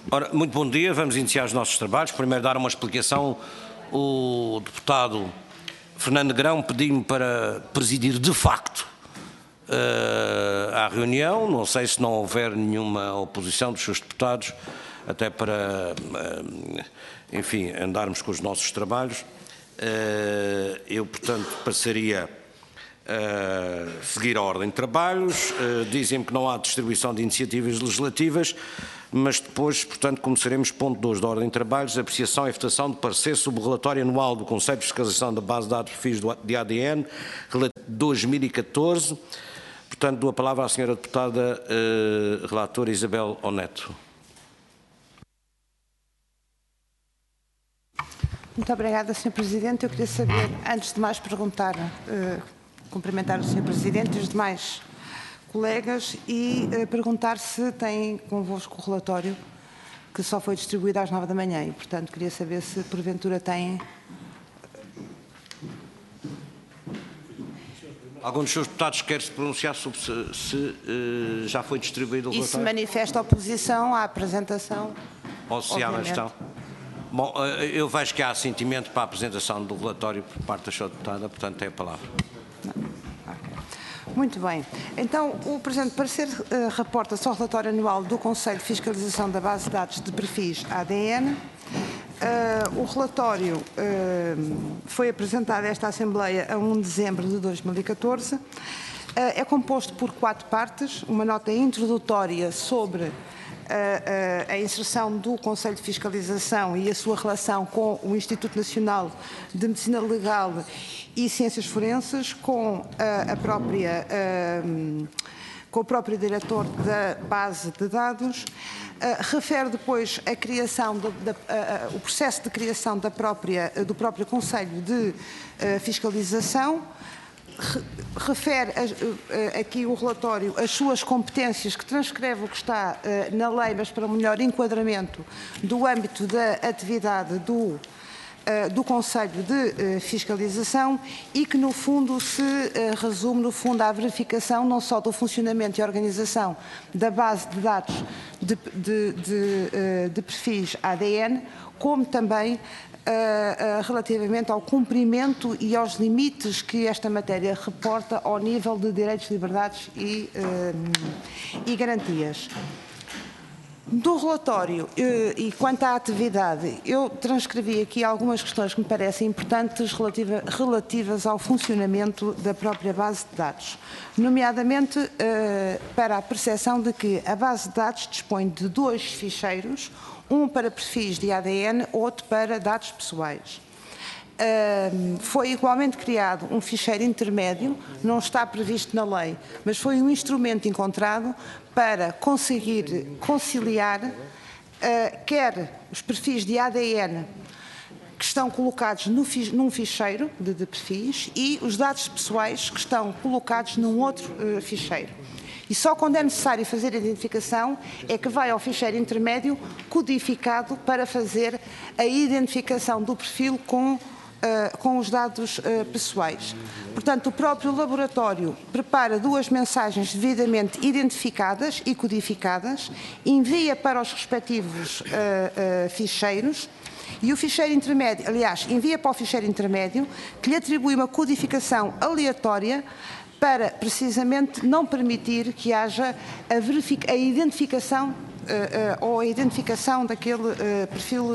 Ora, muito bom dia, vamos iniciar os nossos trabalhos. Primeiro dar uma explicação. O deputado Fernando Negrão pediu-me para presidir de facto à reunião. Não sei se não houver nenhuma oposição dos seus deputados, até para, enfim, andarmos com os nossos trabalhos. Eu, portanto, passaria a seguir a ordem de trabalhos. Dizem-me que não há distribuição de iniciativas legislativas, mas depois, portanto, começaremos ponto 2 da ordem de trabalhos, apreciação e votação de parecer sobre o relatório anual do Conselho de Fiscalização da Base de Dados de Perfis de ADN, 2014. Portanto, dou a palavra à senhora deputada relatora Isabel Oneto. Muito obrigada, Sr. Presidente. Eu queria saber, antes de mais perguntar, cumprimentar o Sr. Presidente e os demais colegas e perguntar se têm convosco o relatório que só foi distribuído às 9 da manhã e, portanto, queria saber se porventura têm. Algum dos seus deputados quer se pronunciar sobre se já foi distribuído o relatório? E se manifesta oposição à apresentação? Ou se há uma questão? Bom, eu vejo que há assentimento para a apresentação do relatório por parte da sua deputada, portanto, tem a palavra. Muito bem. Então, o presente parecer reporta-se ao relatório anual do Conselho de Fiscalização da Base de Dados de Perfis ADN. O relatório foi apresentado a esta Assembleia a 1 de dezembro de 2014. É composto por 4 partes, uma nota introdutória sobre a inserção do Conselho de Fiscalização e a sua relação com o Instituto Nacional de Medicina Legal e Ciências Forenses, com o próprio diretor da base de dados. Refere depois a criação, o processo de criação do próprio Conselho de Fiscalização. Refere aqui o relatório as suas competências, que transcreve o que está na lei, mas para um melhor enquadramento do âmbito da atividade do Conselho de Fiscalização e que, no fundo, se resume, no fundo, à verificação não só do funcionamento e organização da base de dados de perfis ADN, como também relativamente ao cumprimento e aos limites que esta matéria reporta ao nível de direitos, liberdades e garantias. Do relatório e quanto à atividade, eu transcrevi aqui algumas questões que me parecem importantes relativas ao funcionamento da própria base de dados, nomeadamente para a percepção de que a base de dados dispõe de 2 ficheiros, um para perfis de ADN, outro para dados pessoais. Foi igualmente criado um ficheiro intermédio, não está previsto na lei, mas foi um instrumento encontrado para conseguir conciliar quer os perfis de ADN que estão colocados num ficheiro de perfis e os dados pessoais que estão colocados num outro ficheiro. E só quando é necessário fazer a identificação é que vai ao ficheiro intermédio codificado para fazer a identificação do perfil com os dados pessoais. Portanto, o próprio laboratório prepara 2 mensagens devidamente identificadas e codificadas, envia para os respectivos ficheiros e o ficheiro intermédio, aliás, envia para o ficheiro intermédio que lhe atribui uma codificação aleatória para, precisamente, não permitir que haja a identificação ou a identificação daquele perfil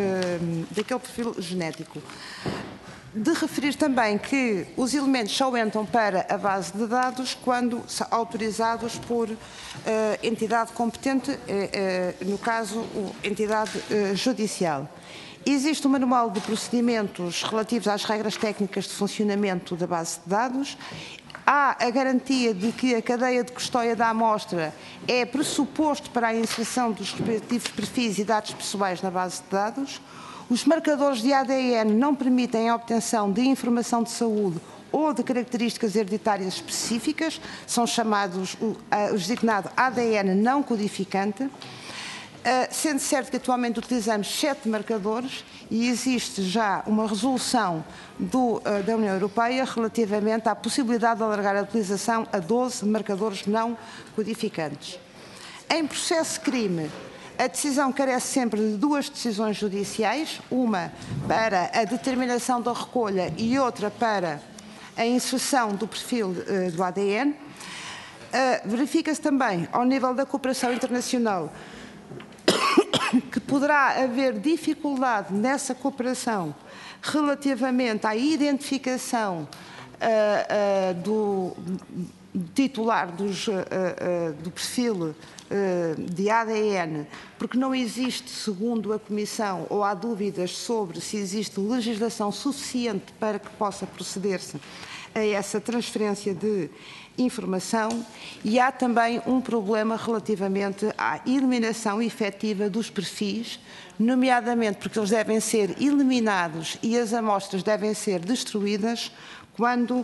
genético. De referir também que os elementos só entram para a base de dados quando são autorizados por entidade competente, no caso, entidade judicial. Existe um manual de procedimentos relativos às regras técnicas de funcionamento da base de dados. Há a garantia de que a cadeia de custódia da amostra é pressuposto para a inserção dos respectivos perfis e dados pessoais na base de dados. Os marcadores de ADN não permitem a obtenção de informação de saúde ou de características hereditárias específicas, são chamados o designado ADN não codificante. Sendo certo que atualmente utilizamos 7 marcadores e existe já uma resolução da União Europeia relativamente à possibilidade de alargar a utilização a 12 marcadores não codificantes. Em processo de crime, A decisão carece sempre de duas decisões judiciais, uma para a determinação da recolha e outra para a inserção do perfil do ADN. Verifica-se também, ao nível da cooperação internacional, que poderá haver dificuldade nessa cooperação relativamente à identificação do titular do perfil de ADN, porque não existe, segundo a Comissão, ou há dúvidas sobre se existe legislação suficiente para que possa proceder-se a essa transferência de informação, e há também um problema relativamente à eliminação efetiva dos perfis, nomeadamente porque eles devem ser eliminados e as amostras devem ser destruídas quando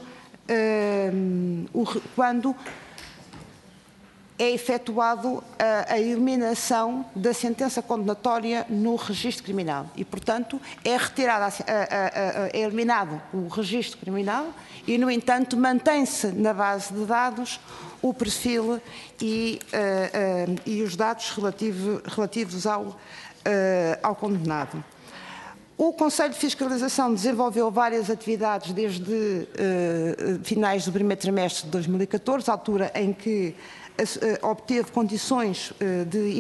é efetuado a eliminação da sentença condenatória no registro criminal e, portanto, é retirado, é eliminado o registro criminal e, no entanto, mantém-se na base de dados o perfil e os dados relativos ao condenado. O Conselho de Fiscalização desenvolveu várias atividades desde finais do primeiro trimestre de 2014, altura em que obteve condições de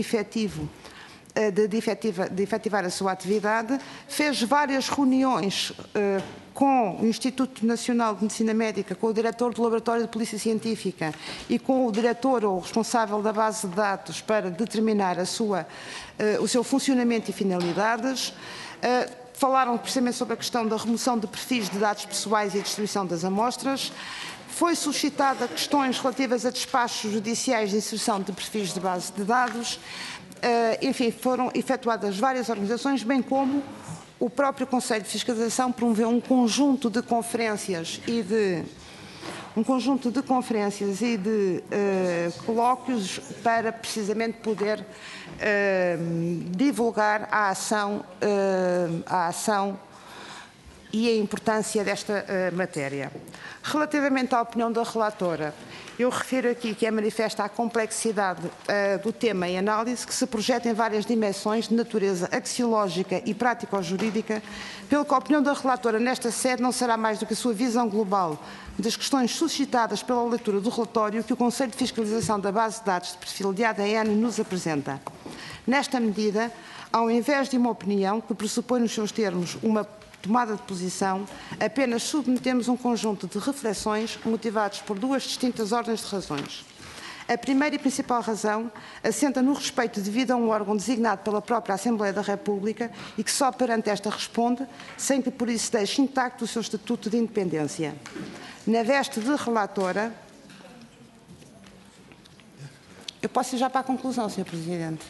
efetivar a sua atividade, fez várias reuniões com o Instituto Nacional de Medicina Médica, com o diretor do Laboratório de Polícia Científica e com o diretor ou responsável da base de dados para determinar o seu funcionamento e finalidades. Falaram precisamente sobre a questão da remoção de perfis de dados pessoais e a distribuição das amostras. Foi suscitada questões relativas a despachos judiciais de inserção de perfis de base de dados. Enfim, foram efetuadas várias organizações, bem como o próprio Conselho de Fiscalização promoveu um conjunto de conferências e de colóquios para precisamente poder divulgar a ação e a importância desta matéria. Relativamente à opinião da relatora, eu refiro aqui que é manifesta a complexidade do tema em análise, que se projeta em várias dimensões de natureza axiológica e prático-jurídica, pelo que a opinião da relatora nesta sede não será mais do que a sua visão global das questões suscitadas pela leitura do relatório que o Conselho de Fiscalização da Base de Dados de Perfil de ADN nos apresenta. Nesta medida, ao invés de uma opinião que pressupõe nos seus termos uma tomada de posição, apenas submetemos um conjunto de reflexões motivadas por duas distintas ordens de razões. A primeira e principal razão assenta no respeito devido a um órgão designado pela própria Assembleia da República e que só perante esta responde, sem que por isso deixe intacto o seu estatuto de independência. Na veste de relatora, eu posso ir já para a conclusão, Sr. Presidente.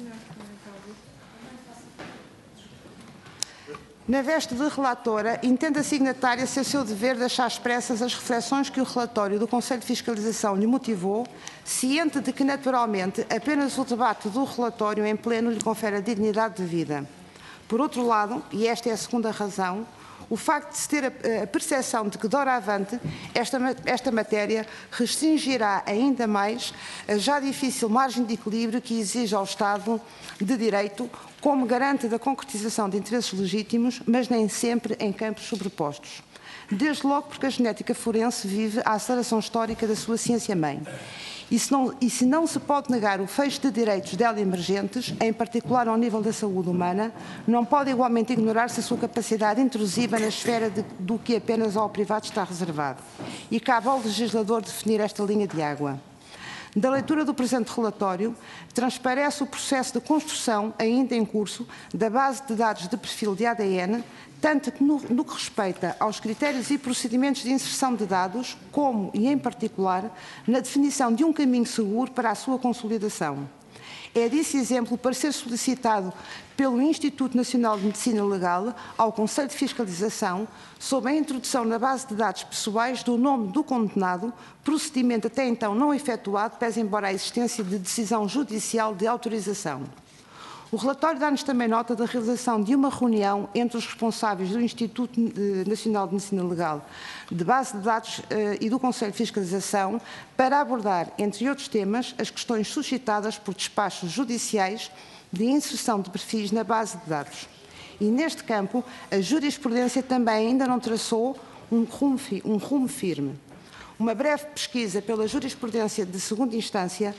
Na veste de relatora, entende a signatária ser seu dever deixar expressas as reflexões que o relatório do Conselho de Fiscalização lhe motivou, ciente de que, naturalmente, apenas o debate do relatório em pleno lhe confere a dignidade de vida. Por outro lado, e esta é a segunda razão, o facto de se ter a percepção de que, doravante, esta matéria restringirá ainda mais a já difícil margem de equilíbrio que exige ao Estado de Direito, como garante da concretização de interesses legítimos, mas nem sempre em campos sobrepostos. Desde logo porque a genética forense vive a aceleração histórica da sua ciência-mãe. E se não se pode negar o fecho de direitos dela emergentes, em particular ao nível da saúde humana, não pode igualmente ignorar-se a sua capacidade intrusiva na esfera do que apenas ao privado está reservado. E cabe ao legislador definir esta linha de água. Da leitura do presente relatório, transparece o processo de construção, ainda em curso, da base de dados de perfil de ADN, tanto que no que respeita aos critérios e procedimentos de inserção de dados, como, e em particular, na definição de um caminho seguro para a sua consolidação. É desse exemplo para ser solicitado pelo Instituto Nacional de Medicina Legal ao Conselho de Fiscalização sobre a introdução na base de dados pessoais do nome do condenado, procedimento até então não efetuado, pese embora a existência de decisão judicial de autorização. O relatório dá-nos também nota da realização de uma reunião entre os responsáveis do Instituto Nacional de Medicina Legal, de base de dados e do Conselho de Fiscalização para abordar, entre outros temas, as questões suscitadas por despachos judiciais de inserção de perfis na base de dados. E neste campo, a jurisprudência também ainda não traçou um rumo firme. Uma breve pesquisa pela jurisprudência de segunda instância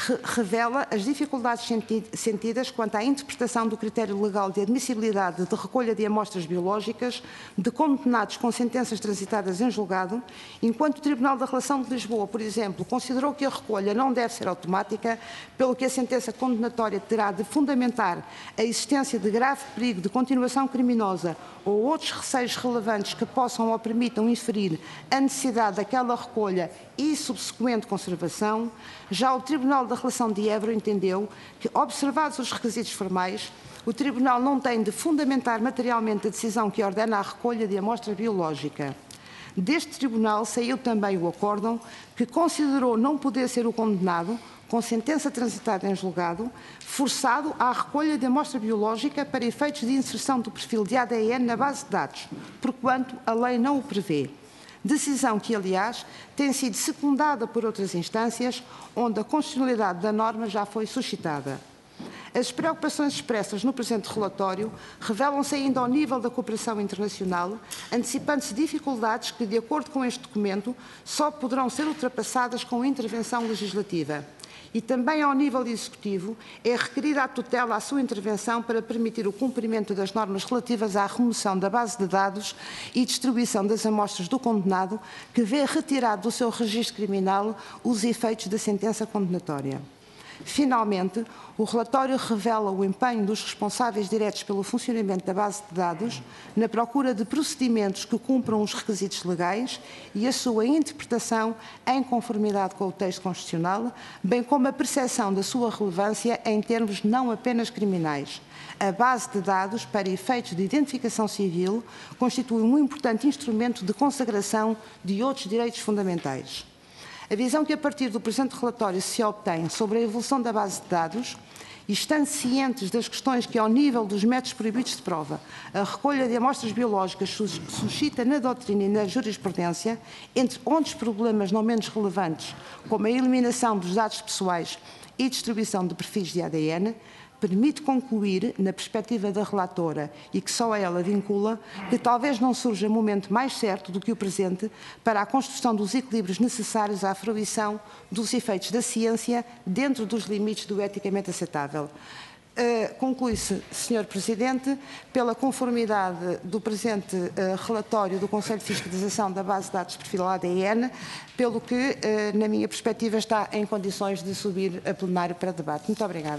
revela as dificuldades sentidas quanto à interpretação do critério legal de admissibilidade de recolha de amostras biológicas de condenados com sentenças transitadas em julgado, enquanto o Tribunal da Relação de Lisboa, por exemplo, considerou que a recolha não deve ser automática, pelo que a sentença condenatória terá de fundamentar a existência de grave perigo de continuação criminosa ou outros receios relevantes que possam ou permitam inferir a necessidade daquela recolha e subsequente conservação. Já o Tribunal da Relação de Évora entendeu que, observados os requisitos formais, o Tribunal não tem de fundamentar materialmente a decisão que ordena a recolha de amostra biológica. Deste Tribunal saiu também o acórdão que considerou não poder ser o condenado, com sentença transitada em julgado, forçado à recolha de amostra biológica para efeitos de inserção do perfil de ADN na base de dados, porquanto a lei não o prevê. Decisão que, aliás, tem sido secundada por outras instâncias, onde a constitucionalidade da norma já foi suscitada. As preocupações expressas no presente relatório revelam-se ainda ao nível da cooperação internacional, antecipando-se dificuldades que, de acordo com este documento, só poderão ser ultrapassadas com intervenção legislativa. E também ao nível executivo é requerida a tutela à sua intervenção para permitir o cumprimento das normas relativas à remoção da base de dados e distribuição das amostras do condenado que vê retirado do seu registro criminal os efeitos da sentença condenatória. Finalmente, o relatório revela o empenho dos responsáveis diretos pelo funcionamento da base de dados na procura de procedimentos que cumpram os requisitos legais e a sua interpretação em conformidade com o texto constitucional, bem como a percepção da sua relevância em termos não apenas criminais. A base de dados, para efeitos de identificação civil, constitui um importante instrumento de consagração de outros direitos fundamentais. A visão que a partir do presente relatório se obtém sobre a evolução da base de dados, e estando cientes das questões que, ao nível dos métodos proibidos de prova, a recolha de amostras biológicas suscita na doutrina e na jurisprudência, entre outros problemas não menos relevantes, como a eliminação dos dados pessoais e distribuição de perfis de ADN, permite concluir, na perspectiva da relatora, e que só a ela vincula, que talvez não surja momento mais certo do que o presente para a construção dos equilíbrios necessários à fruição dos efeitos da ciência dentro dos limites do eticamente aceitável. Conclui-se, Sr. Presidente, pela conformidade do presente relatório do Conselho de Fiscalização da base de dados de perfil ADN, pelo que, na minha perspectiva, está em condições de subir a plenário para debate. Muito obrigada.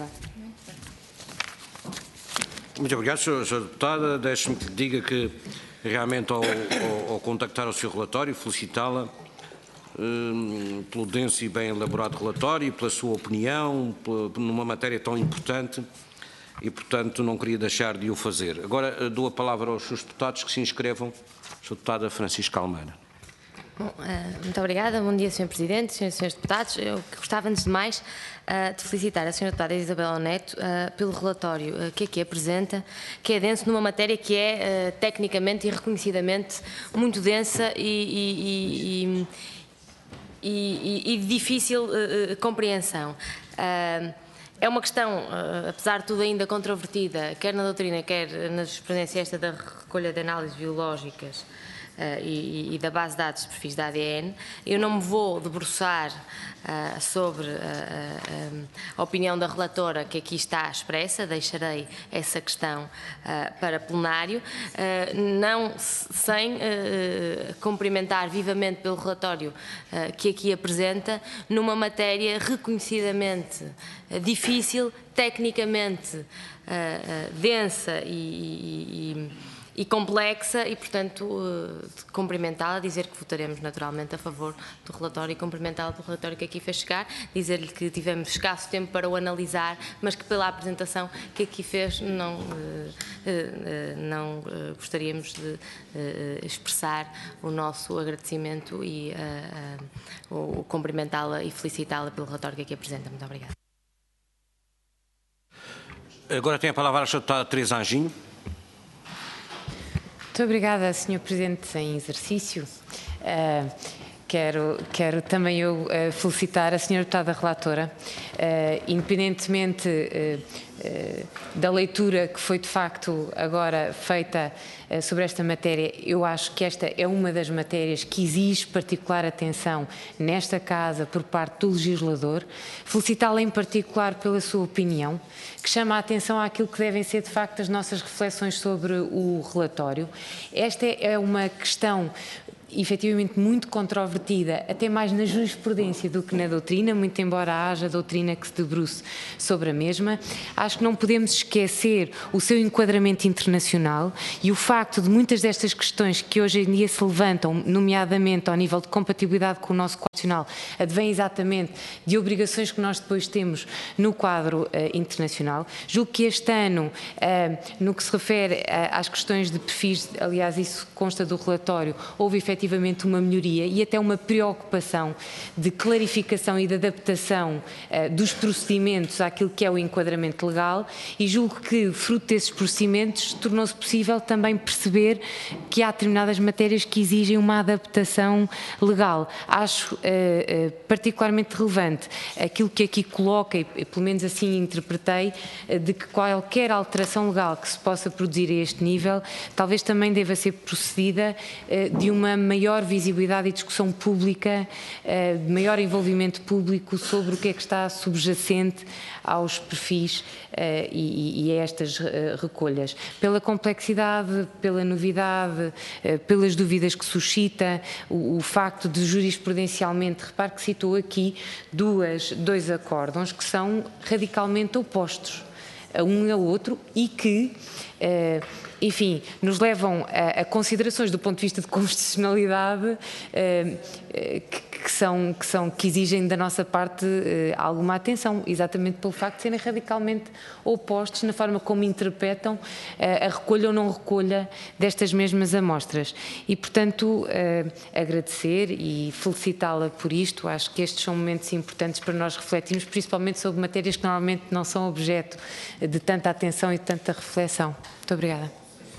Muito obrigado, Sra. Deputada. Deixe-me que lhe diga que, realmente, ao contactar o seu relatório, felicitá-la pelo denso e bem elaborado relatório e pela sua opinião numa matéria tão importante e, portanto, não queria deixar de o fazer. Agora dou a palavra aos seus deputados que se inscrevam. Sra. Deputada Francisca Almeida. Bom, muito obrigada. Bom dia, Sr. Presidente, Srs. e Srs. Deputados. Eu gostava, antes de mais, de felicitar a Sra. Deputada Isabel Neto pelo relatório que aqui apresenta, que é denso numa matéria que é tecnicamente e reconhecidamente muito densa e de difícil compreensão. É uma questão, apesar de tudo, ainda controvertida, quer na doutrina, quer na jurisprudência esta da recolha de análises biológicas e da base de dados de perfis da ADN. Eu não me vou debruçar sobre a opinião da relatora que aqui está expressa, deixarei essa questão para plenário, não sem cumprimentar vivamente pelo relatório que aqui apresenta, numa matéria reconhecidamente difícil, tecnicamente densa e complexa e, portanto, cumprimentá-la, dizer que votaremos naturalmente a favor do relatório e cumprimentá-la pelo relatório que aqui fez chegar, dizer-lhe que tivemos escasso tempo para o analisar, mas que pela apresentação que aqui fez não gostaríamos de expressar o nosso agradecimento e o cumprimentá-la e felicitá-la pelo relatório que aqui apresenta. Muito obrigada. Agora tem a palavra a deputada Teresa Anjinho. Muito obrigada, Sr. Presidente em exercício. Quero também eu felicitar a Sra. Deputada Relatora, independentemente da leitura que foi de facto agora feita sobre esta matéria, eu acho que esta é uma das matérias que exige particular atenção nesta Casa por parte do legislador. Felicitá-la em particular pela sua opinião, que chama a atenção àquilo que devem ser de facto as nossas reflexões sobre o relatório. Esta é uma questão efetivamente muito controvertida, até mais na jurisprudência do que na doutrina, muito embora haja doutrina que se debruce sobre a mesma. Acho que não podemos esquecer o seu enquadramento internacional e o facto de muitas destas questões que hoje em dia se levantam, nomeadamente ao nível de compatibilidade com o nosso Código Constitucional, advém exatamente de obrigações que nós depois temos no quadro internacional. Julgo que este ano, no que se refere às questões de perfis, aliás, isso consta do relatório, houve efetivamente uma melhoria e até uma preocupação de clarificação e de adaptação dos procedimentos àquilo que é o enquadramento legal, e julgo que, fruto desses procedimentos, tornou-se possível também perceber que há determinadas matérias que exigem uma adaptação legal. Acho particularmente relevante aquilo que aqui coloca, e pelo menos assim interpretei, de que qualquer alteração legal que se possa produzir a este nível, talvez também deva ser procedida de uma maior visibilidade e discussão pública, de maior envolvimento público sobre o que é que está subjacente aos perfis e a estas recolhas. Pela complexidade, pela novidade, pelas dúvidas que suscita, o facto de jurisprudencialmente, repare que citou aqui dois acórdãos que são radicalmente opostos a um e ao outro e que, enfim, nos levam a considerações do ponto de vista de constitucionalidade que exigem da nossa parte alguma atenção, exatamente pelo facto de serem radicalmente opostos na forma como interpretam a recolha ou não recolha destas mesmas amostras. E, portanto, agradecer e felicitá-la por isto. Acho que estes são momentos importantes para nós refletirmos, principalmente sobre matérias que normalmente não são objeto de tanta atenção e de tanta reflexão. Muito obrigada.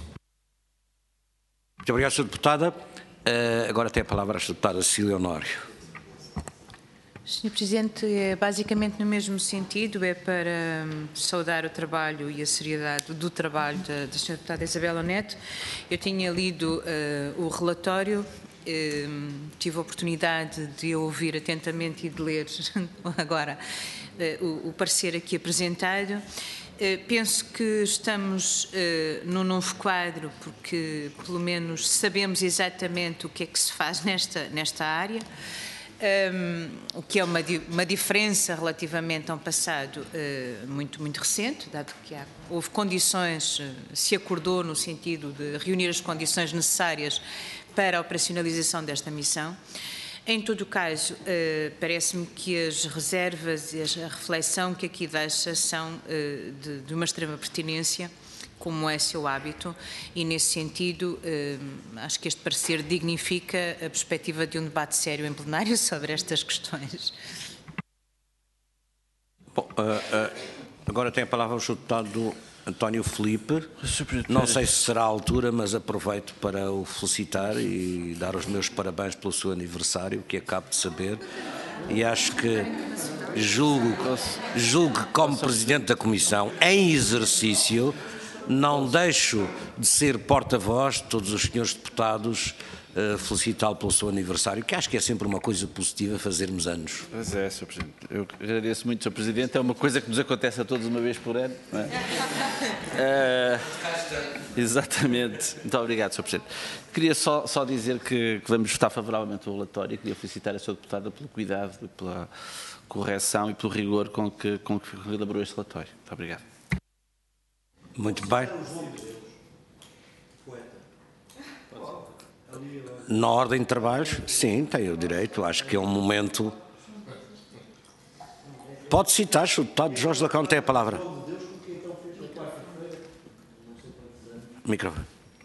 Muito obrigado, Sra. Deputada. Agora tem a palavra a Sra. Deputada Cecília Honório. Sr. Presidente, é basicamente no mesmo sentido, é para saudar o trabalho e a seriedade do trabalho da Sra. Deputada Isabela Neto. Eu tinha lido o relatório, tive a oportunidade de ouvir atentamente e de ler agora o parecer aqui apresentado. Penso que estamos num novo quadro, porque pelo menos sabemos exatamente o que é que se faz nesta área, o que é uma diferença relativamente a um passado muito recente, dado que houve condições, se acordou no sentido de reunir as condições necessárias para a operacionalização desta missão. Em todo o caso, parece-me que as reservas e a reflexão que aqui deixa são de uma extrema pertinência, como é seu hábito, e nesse sentido acho que este parecer dignifica a perspectiva de um debate sério em plenário sobre estas questões. Bom, agora tem a palavra o Sr. Deputado António Filipe. Não sei se será a altura, mas aproveito para o felicitar e dar os meus parabéns pelo seu aniversário, que acabo de saber, e acho que julgo que como Presidente da Comissão, em exercício, não deixo de ser porta-voz de todos os senhores deputados, felicitá-lo pelo seu aniversário, que acho que é sempre uma coisa positiva fazermos anos. Pois é, Sr. Presidente. Eu agradeço muito, Sr. Presidente. É uma coisa que nos acontece a todos uma vez por ano. Não é? Exatamente. Muito obrigado, Sr. Presidente. Queria só dizer que vamos votar favoravelmente o relatório e queria felicitar a Sra. Deputada pelo cuidado, pela correção e pelo rigor com que elaborou este relatório. Muito obrigado. Muito bem. Na ordem de trabalhos, sim, tem o direito. Acho que é um momento. Pode citar, Sr. Deputado Jorge Lacão, tem a palavra. Microfone.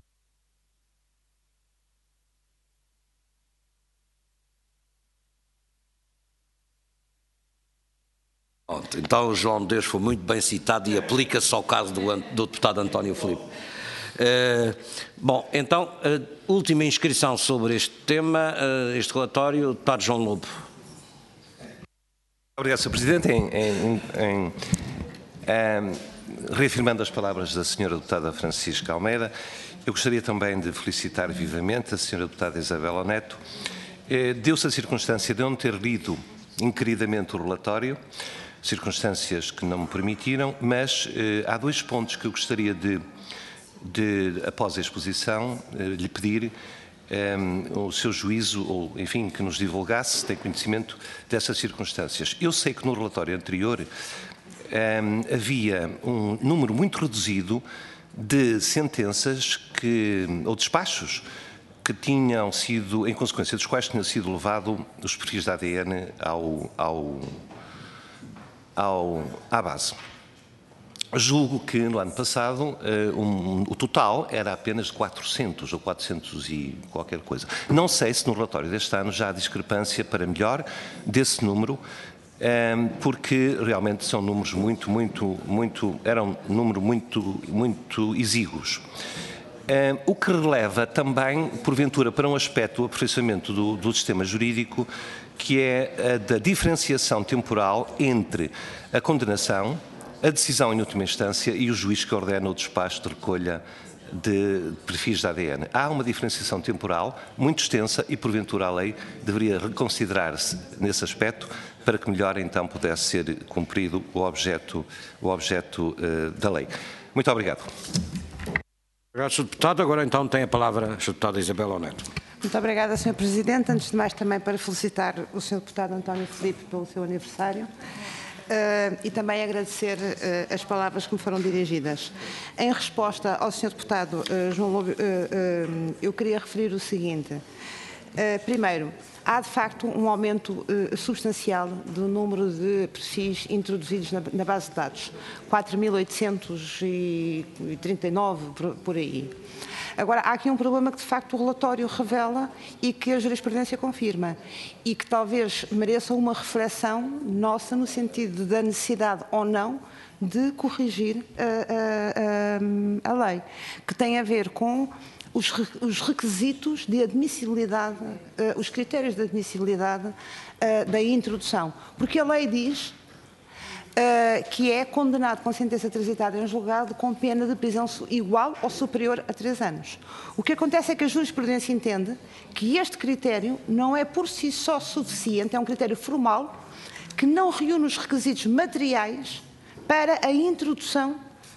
Então, o João de Deus foi muito bem citado e aplica-se ao caso do deputado António Filipe. Bom, então, última inscrição sobre este tema, este relatório, o deputado João Lobo. Obrigado, Sr. Presidente. reafirmando as palavras da Sra. Deputada Francisca Almeida, eu gostaria também de felicitar vivamente a Sra. Deputada Isabela Neto. Deu-se a circunstância de eu não ter lido inqueridamente o relatório, circunstâncias que não me permitiram, mas há 2 pontos que eu gostaria de após a exposição, lhe pedir o seu juízo, ou enfim, que nos divulgasse, se tem conhecimento dessas circunstâncias. Eu sei que no relatório anterior havia um número muito reduzido de sentenças ou despachos que tinham sido, em consequência dos quais tinham sido levado os perfis de ADN à base. Julgo que no ano passado o total era apenas 400 ou 400 e qualquer coisa. Não sei se no relatório deste ano já há discrepância para melhor desse número, porque realmente são números eram números muito exíguos. O que releva também, porventura, para um aspecto do aperfeiçoamento do sistema jurídico, que é a da diferenciação temporal entre a condenação, a decisão em última instância e o juiz que ordena o despacho de recolha de perfis de ADN. Há uma diferenciação temporal muito extensa e, porventura, a lei deveria reconsiderar-se nesse aspecto para que melhor, então, pudesse ser cumprido o objeto da lei. Muito obrigado. Obrigado, Sr. Deputado. Agora, então, tem a palavra a Sra. Deputada Isabela Neto. Muito obrigada, Sr. Presidente. Antes de mais, também para felicitar o Sr. Deputado António Filipe pelo seu aniversário. E também agradecer as palavras que me foram dirigidas. Em resposta ao Sr. Deputado João Lobo, eu queria referir o seguinte. Primeiro, há de facto um aumento substancial do número de perfis introduzidos na base de dados, 4.839 por aí. Agora, há aqui um problema que de facto o relatório revela e que a jurisprudência confirma e que talvez mereça uma reflexão nossa no sentido da necessidade ou não de corrigir a lei, que tem a ver com os requisitos de admissibilidade, os critérios de admissibilidade da introdução. Porque a lei diz que é condenado com sentença transitada em julgado com pena de prisão igual ou superior a 3 anos. O que acontece é que a jurisprudência entende que este critério não é por si só suficiente, é um critério formal que não reúne os requisitos materiais para a introdução,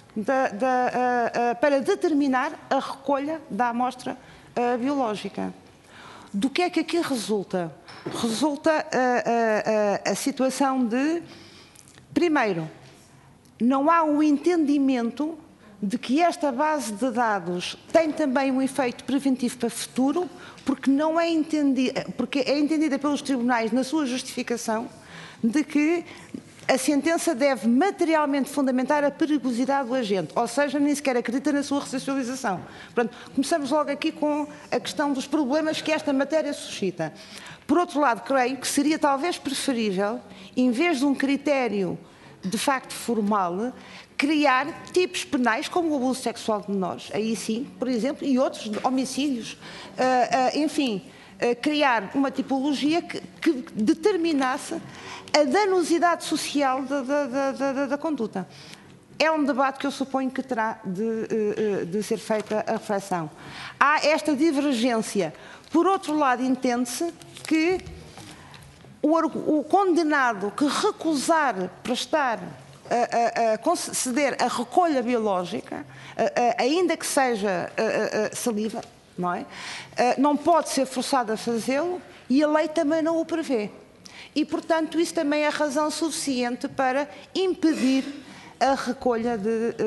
para determinar a recolha da amostra biológica. Do que é que aqui resulta? Resulta a situação de, primeiro, não há um entendimento de que esta base de dados tem também um efeito preventivo para o futuro, porque não é entendida, porque é entendida pelos tribunais na sua justificação de que a sentença deve materialmente fundamentar a perigosidade do agente, ou seja, nem sequer acredita na sua ressocialização. Portanto, começamos logo aqui com a questão dos problemas que esta matéria suscita. Por outro lado, creio que seria talvez preferível, em vez de um critério de facto formal, criar tipos penais como o abuso sexual de menores, aí sim, por exemplo, e outros homicídios, enfim, criar uma tipologia que determinasse a danosidade social da conduta. É um debate que eu suponho que terá de ser feita a reflexão. Há esta divergência. Por outro lado, entende-se que o condenado que recusar prestar, conceder a recolha biológica, ainda que seja saliva, não é? Não pode ser forçado a fazê-lo e a lei também não o prevê. E, portanto, isso também é razão suficiente para impedir a recolha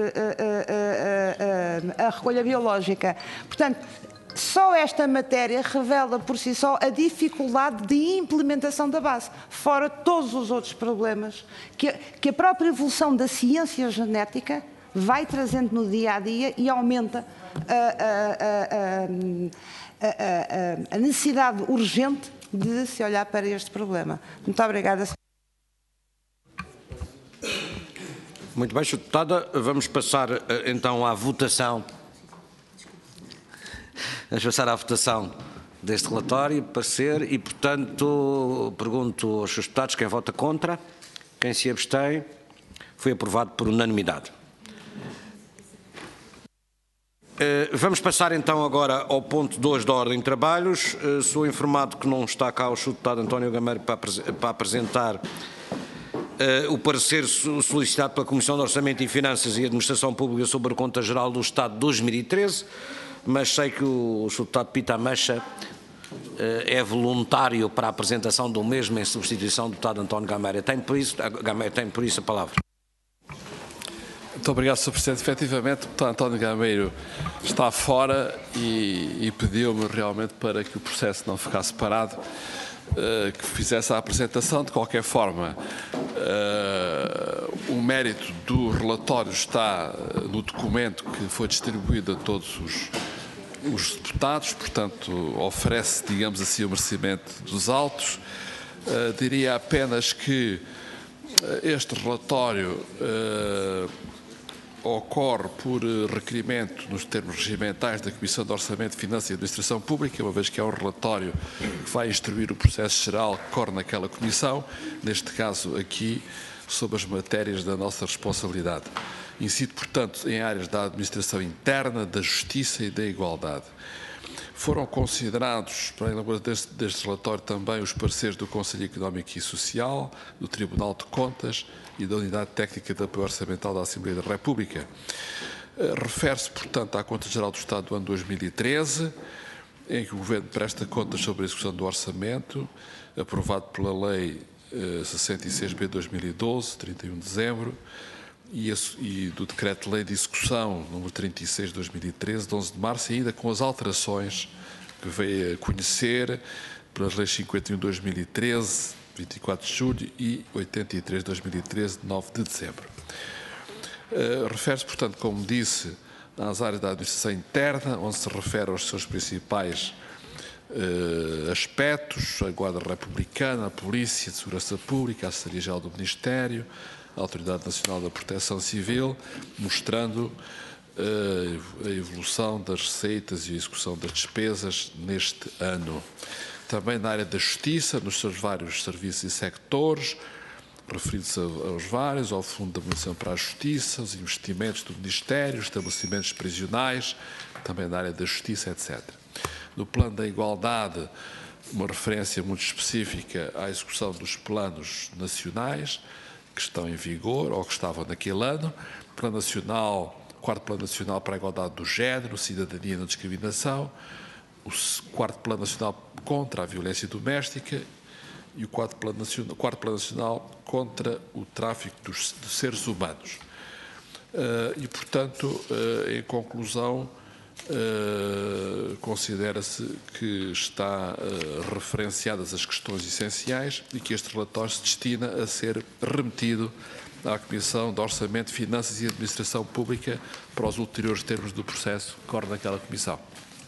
biológica. Portanto, só esta matéria revela por si só a dificuldade de implementação da base, fora todos os outros problemas que a própria evolução da ciência genética vai trazendo no dia-a-dia e aumenta a necessidade urgente de se olhar para este problema. Muito obrigada. Muito bem, Sra. Deputada. Vamos passar então à votação. Vamos passar à votação deste relatório, parecer, e, portanto, pergunto aos Srs. Deputados quem vota contra, quem se abstém. Foi aprovado por unanimidade. Vamos passar então agora ao ponto 2 da ordem de trabalhos. Sou informado que não está cá o Sr. Deputado António Gameiro para apresentar o parecer solicitado pela Comissão de Orçamento e Finanças e Administração Pública sobre a Conta Geral do Estado de 2013, mas sei que o Sr. Deputado Pita Amacha é voluntário para a apresentação do mesmo em substituição do Deputado António Gameiro. Tem por isso a palavra. Muito obrigado, Sr. Presidente. Efetivamente, o deputado António Gameiro está fora e pediu-me realmente para que o processo não ficasse parado, que fizesse a apresentação. De qualquer forma, o mérito do relatório está no documento que foi distribuído a todos os deputados, portanto, oferece, digamos assim, o merecimento dos autos. Diria apenas que este relatório ocorre por requerimento nos termos regimentais da Comissão de Orçamento, Finanças e Administração Pública, uma vez que é um relatório que vai instruir o processo geral que corre naquela comissão, neste caso aqui, sobre as matérias da nossa responsabilidade. Incido, portanto, em áreas da administração interna, da justiça e da igualdade. Foram considerados, para a elaboração deste relatório, também os pareceres do Conselho Económico e Social, do Tribunal de Contas e da Unidade Técnica de Apoio Orçamental da Assembleia da República. Refere-se, portanto, à Conta Geral do Estado do ano 2013, em que o Governo presta contas sobre a execução do orçamento, aprovado pela Lei 66/2012, 31 de dezembro, e do Decreto-Lei de Execução, número 36/2013, de 11 de março, e ainda com as alterações que veio a conhecer pelas Leis 51/2013, 24 de julho, e 83/2013, de 9 de dezembro. Refere-se, portanto, como disse, às áreas da administração interna, onde se refere aos seus principais aspectos: a Guarda Republicana, a Polícia de Segurança Pública, a Assessoria-Geral do Ministério, a Autoridade Nacional da Proteção Civil, mostrando a evolução das receitas e a execução das despesas neste ano. Também na área da Justiça, nos seus vários serviços e sectores, referindo-se aos vários, ao Fundo de Munição para a Justiça, os investimentos do Ministério, os estabelecimentos prisionais, também na área da Justiça, etc. No plano da igualdade, uma referência muito específica à execução dos planos nacionais que estão em vigor ou que estavam naquele ano. Plano Nacional, quarto Plano Nacional para a Igualdade do Género, Cidadania e Não Discriminação, o quarto Plano Nacional contra a Violência Doméstica e o quarto Plano Nacional contra o Tráfico de Seres Humanos. E, portanto, em conclusão, considera-se que está referenciadas as questões essenciais e que este relatório se destina a ser remetido à Comissão de Orçamento, Finanças e Administração Pública para os ulteriores termos do processo que corre naquela comissão.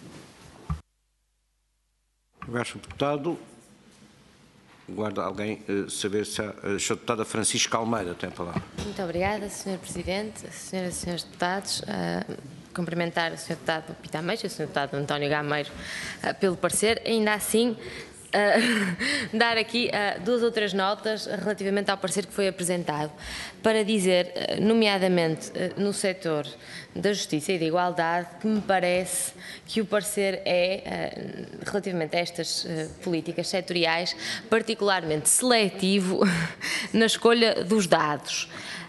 Obrigado, Sr. Deputado. Guarda alguém saber se a Sra. Deputada Francisca Almeida tem a palavra. Muito obrigada, Sr. Presidente, Senhoras e Senhores Deputados. Cumprimentar o Sr. Deputado Pita Amacha e o Sr. Deputado António Gameiro pelo parecer. Ainda assim, dar aqui duas ou três notas relativamente ao parecer que foi apresentado, para dizer, nomeadamente no setor da Justiça e da Igualdade, que me parece que o parecer é, relativamente a estas políticas setoriais, particularmente seletivo na escolha dos dados,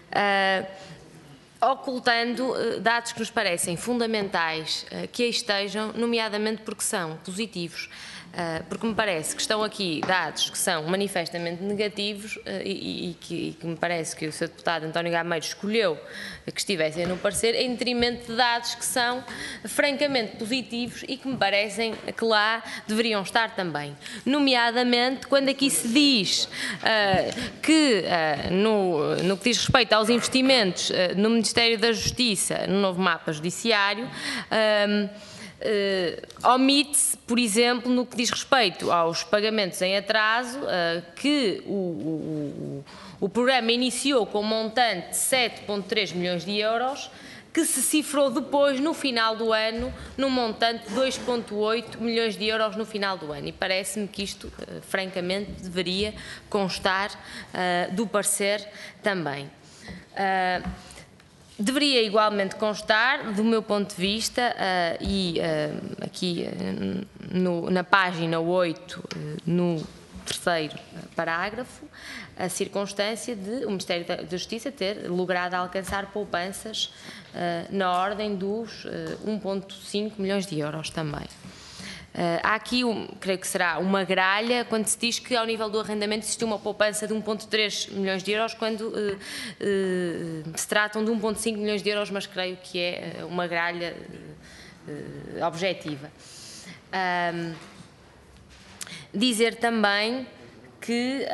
ocultando dados que nos parecem fundamentais que aí estejam, nomeadamente porque são positivos. Porque me parece que estão aqui dados que são manifestamente negativos e que me parece que o Sr. Deputado António Gameiro escolheu que estivessem no parecer em detrimento de dados que são francamente positivos e que me parecem que lá deveriam estar também. Nomeadamente, quando aqui se diz que no que diz respeito aos investimentos no Ministério da Justiça, no novo mapa judiciário, omite-se, por exemplo, no que diz respeito aos pagamentos em atraso, que o programa iniciou com um montante de 7,3 milhões de euros, que se cifrou depois, no final do ano, num montante de 2,8 milhões de euros no final do ano. E parece-me que isto, francamente, deveria constar do parecer também. Deveria igualmente constar, do meu ponto de vista, aqui na página 8, no terceiro parágrafo, a circunstância de o Ministério da Justiça ter logrado alcançar poupanças na ordem dos 1,5 milhões de euros também. Há aqui, creio que será uma gralha, quando se diz que ao nível do arrendamento existiu uma poupança de 1,3 milhões de euros, quando se tratam de 1,5 milhões de euros, mas creio que é uma gralha objetiva. Dizer também que,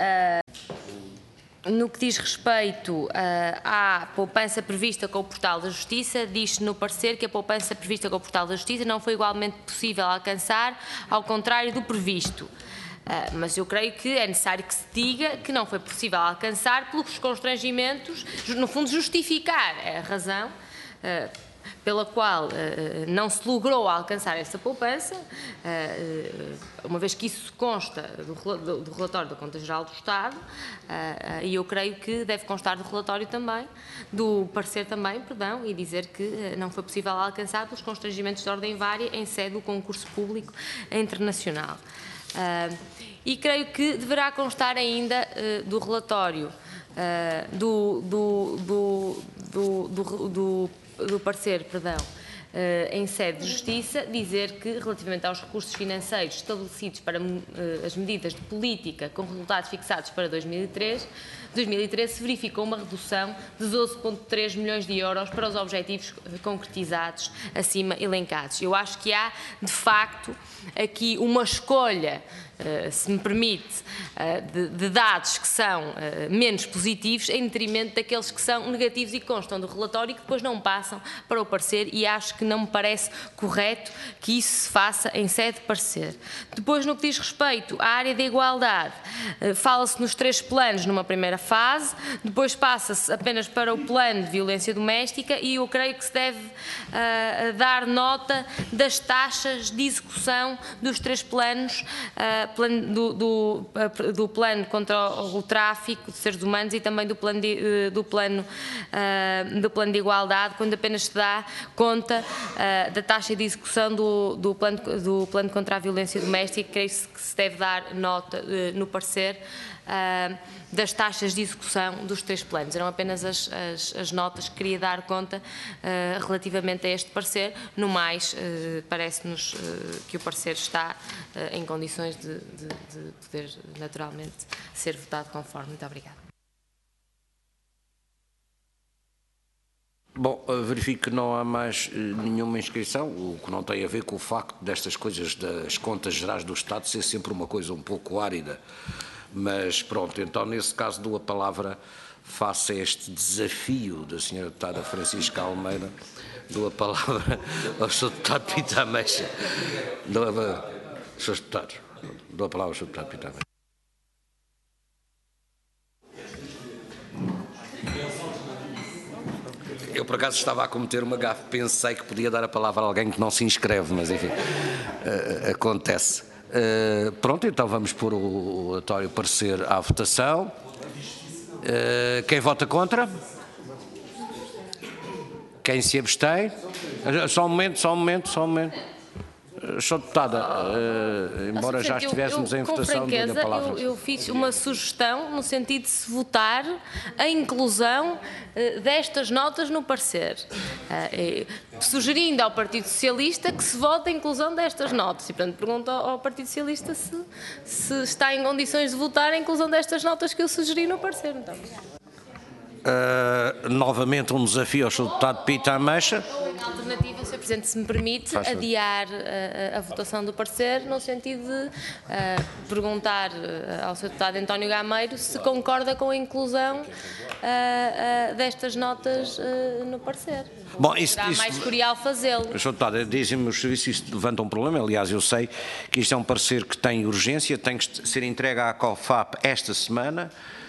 no que diz respeito à poupança prevista com o Portal da Justiça, diz-se no parecer que a poupança prevista com o Portal da Justiça não foi igualmente possível alcançar, ao contrário do previsto. Mas eu creio que é necessário que se diga que não foi possível alcançar pelos constrangimentos, no fundo justificar a razão pela qual não se logrou alcançar essa poupança, uma vez que isso consta do relatório da Conta Geral do Estado, e eu creio que deve constar do relatório também, do parecer também, perdão, e dizer que não foi possível alcançar pelos constrangimentos de ordem vária em sede do concurso público internacional. E creio que deverá constar ainda do relatório do parecer, perdão, em sede de justiça, dizer que, relativamente aos recursos financeiros estabelecidos para as medidas de política com resultados fixados para 2013, se verificou uma redução de 12,3 milhões de euros para os objetivos concretizados acima elencados. Eu acho que há, de facto, aqui uma escolha, se me permite, de dados que são menos positivos em detrimento daqueles que são negativos e constam do relatório e que depois não passam para o parecer, e acho que não me parece correto que isso se faça em sede de parecer. Depois, no que diz respeito à área da igualdade, fala-se nos 3 planos numa primeira fase, depois passa-se apenas para o plano de violência doméstica, e eu creio que se deve dar nota das taxas de execução dos 3 planos, do plano contra o tráfico de seres humanos e também do plano de igualdade, quando apenas se dá conta da taxa de execução do plano contra a violência doméstica. Creio que se deve dar nota no parecer das taxas de execução dos 3 planos. Eram apenas as notas que queria dar conta relativamente a este parecer. No mais, parece-nos que o parecer está em condições de poder naturalmente ser votado conforme. Muito obrigada. Bom, verifico que não há mais nenhuma inscrição, o que não tem a ver com o facto destas coisas das contas gerais do Estado ser sempre uma coisa um pouco árida. Mas pronto, então nesse caso dou a palavra, face a este desafio da Sra. Deputada Francisca Almeida, dou a palavra ao Sr. Deputado Pita Ameixa. Dou a palavra ao Sr. Deputado Pita Ameixa. Eu, por acaso, estava a cometer uma gafe. Pensei que podia dar a palavra a alguém que não se inscreve, mas, enfim, acontece. Pronto, então vamos pôr o relatório parecer à votação. Quem vota contra? Quem se abstém? Só um momento. Sr. Deputada, embora já estivéssemos em votação, dou-lhe a palavra. Eu fiz uma sugestão no sentido de se votar a inclusão destas notas no parecer, sugerindo ao Partido Socialista que se vote a inclusão destas notas. E, portanto, pergunto ao Partido Socialista se está em condições de votar a inclusão destas notas que eu sugeri no parecer. Então, novamente um desafio ao Sr. Deputado Pita Ameixa. A alternativa, Sr. Presidente, se me permite, adiar a votação do parecer, no sentido de perguntar ao Sr. Deputado António Gameiro se concorda com a inclusão destas notas no parecer. Bom, será mais curial fazê-lo. Sr. Deputado, dizem-me os serviços, isto levanta um problema. Aliás, eu sei que isto é um parecer que tem urgência, tem que ser entregue à COFAP esta semana.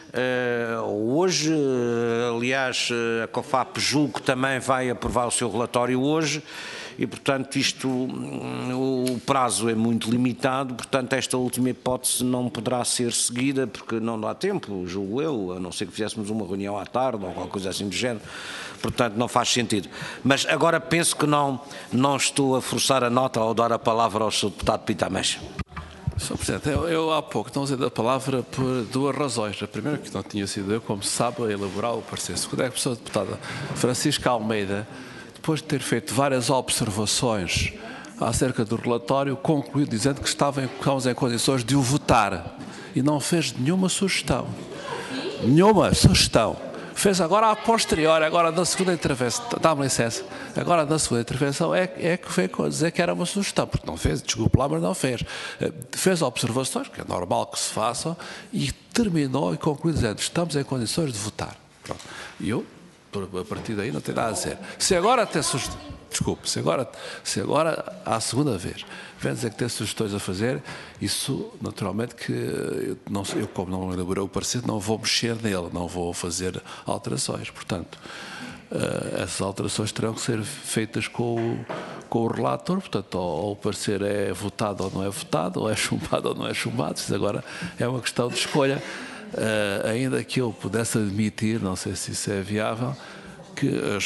hoje. Aliás, a COFAP julgo que também vai aprovar o seu relatório hoje e, portanto, o prazo é muito limitado, portanto, esta última hipótese não poderá ser seguida porque não dá tempo, julgo eu, a não ser que fizéssemos uma reunião à tarde ou alguma coisa assim do género. Portanto, não faz sentido. Mas agora penso que não estou a forçar a nota ao dar a palavra ao Sr. Deputado Pita Ameixa. Sr. Presidente, eu há pouco não usei da palavra por duas razões. A primeira, que não tinha sido eu, como se sabe, a elaborar o parecer. A segunda é que a Sra. Deputada Francisca Almeida, depois de ter feito várias observações acerca do relatório, concluiu dizendo que estávamos em condições de o votar e não fez nenhuma sugestão. Nenhuma sugestão. Fez agora a posteriori, agora na segunda intervenção, dá-me licença, agora na segunda intervenção é que veio dizer que era uma sugestão, porque não fez, desculpe lá, mas não fez. Fez observações, que é normal que se façam, e terminou e concluiu dizendo, estamos em condições de votar. Pronto. E eu, a partir daí, não tenho nada a dizer. Se agora tem sugestão, desculpe, se agora, à segunda vez, vem dizer que tem sugestões a fazer, isso, naturalmente, que eu como não elaborei o parecer, não vou mexer nele, não vou fazer alterações. Portanto, essas alterações terão que ser feitas com o relator, portanto, ou o parecer é votado ou não é votado, ou é chumbado ou não é chumbado, isso agora é uma questão de escolha. Ainda que eu pudesse admitir, não sei se isso é viável, que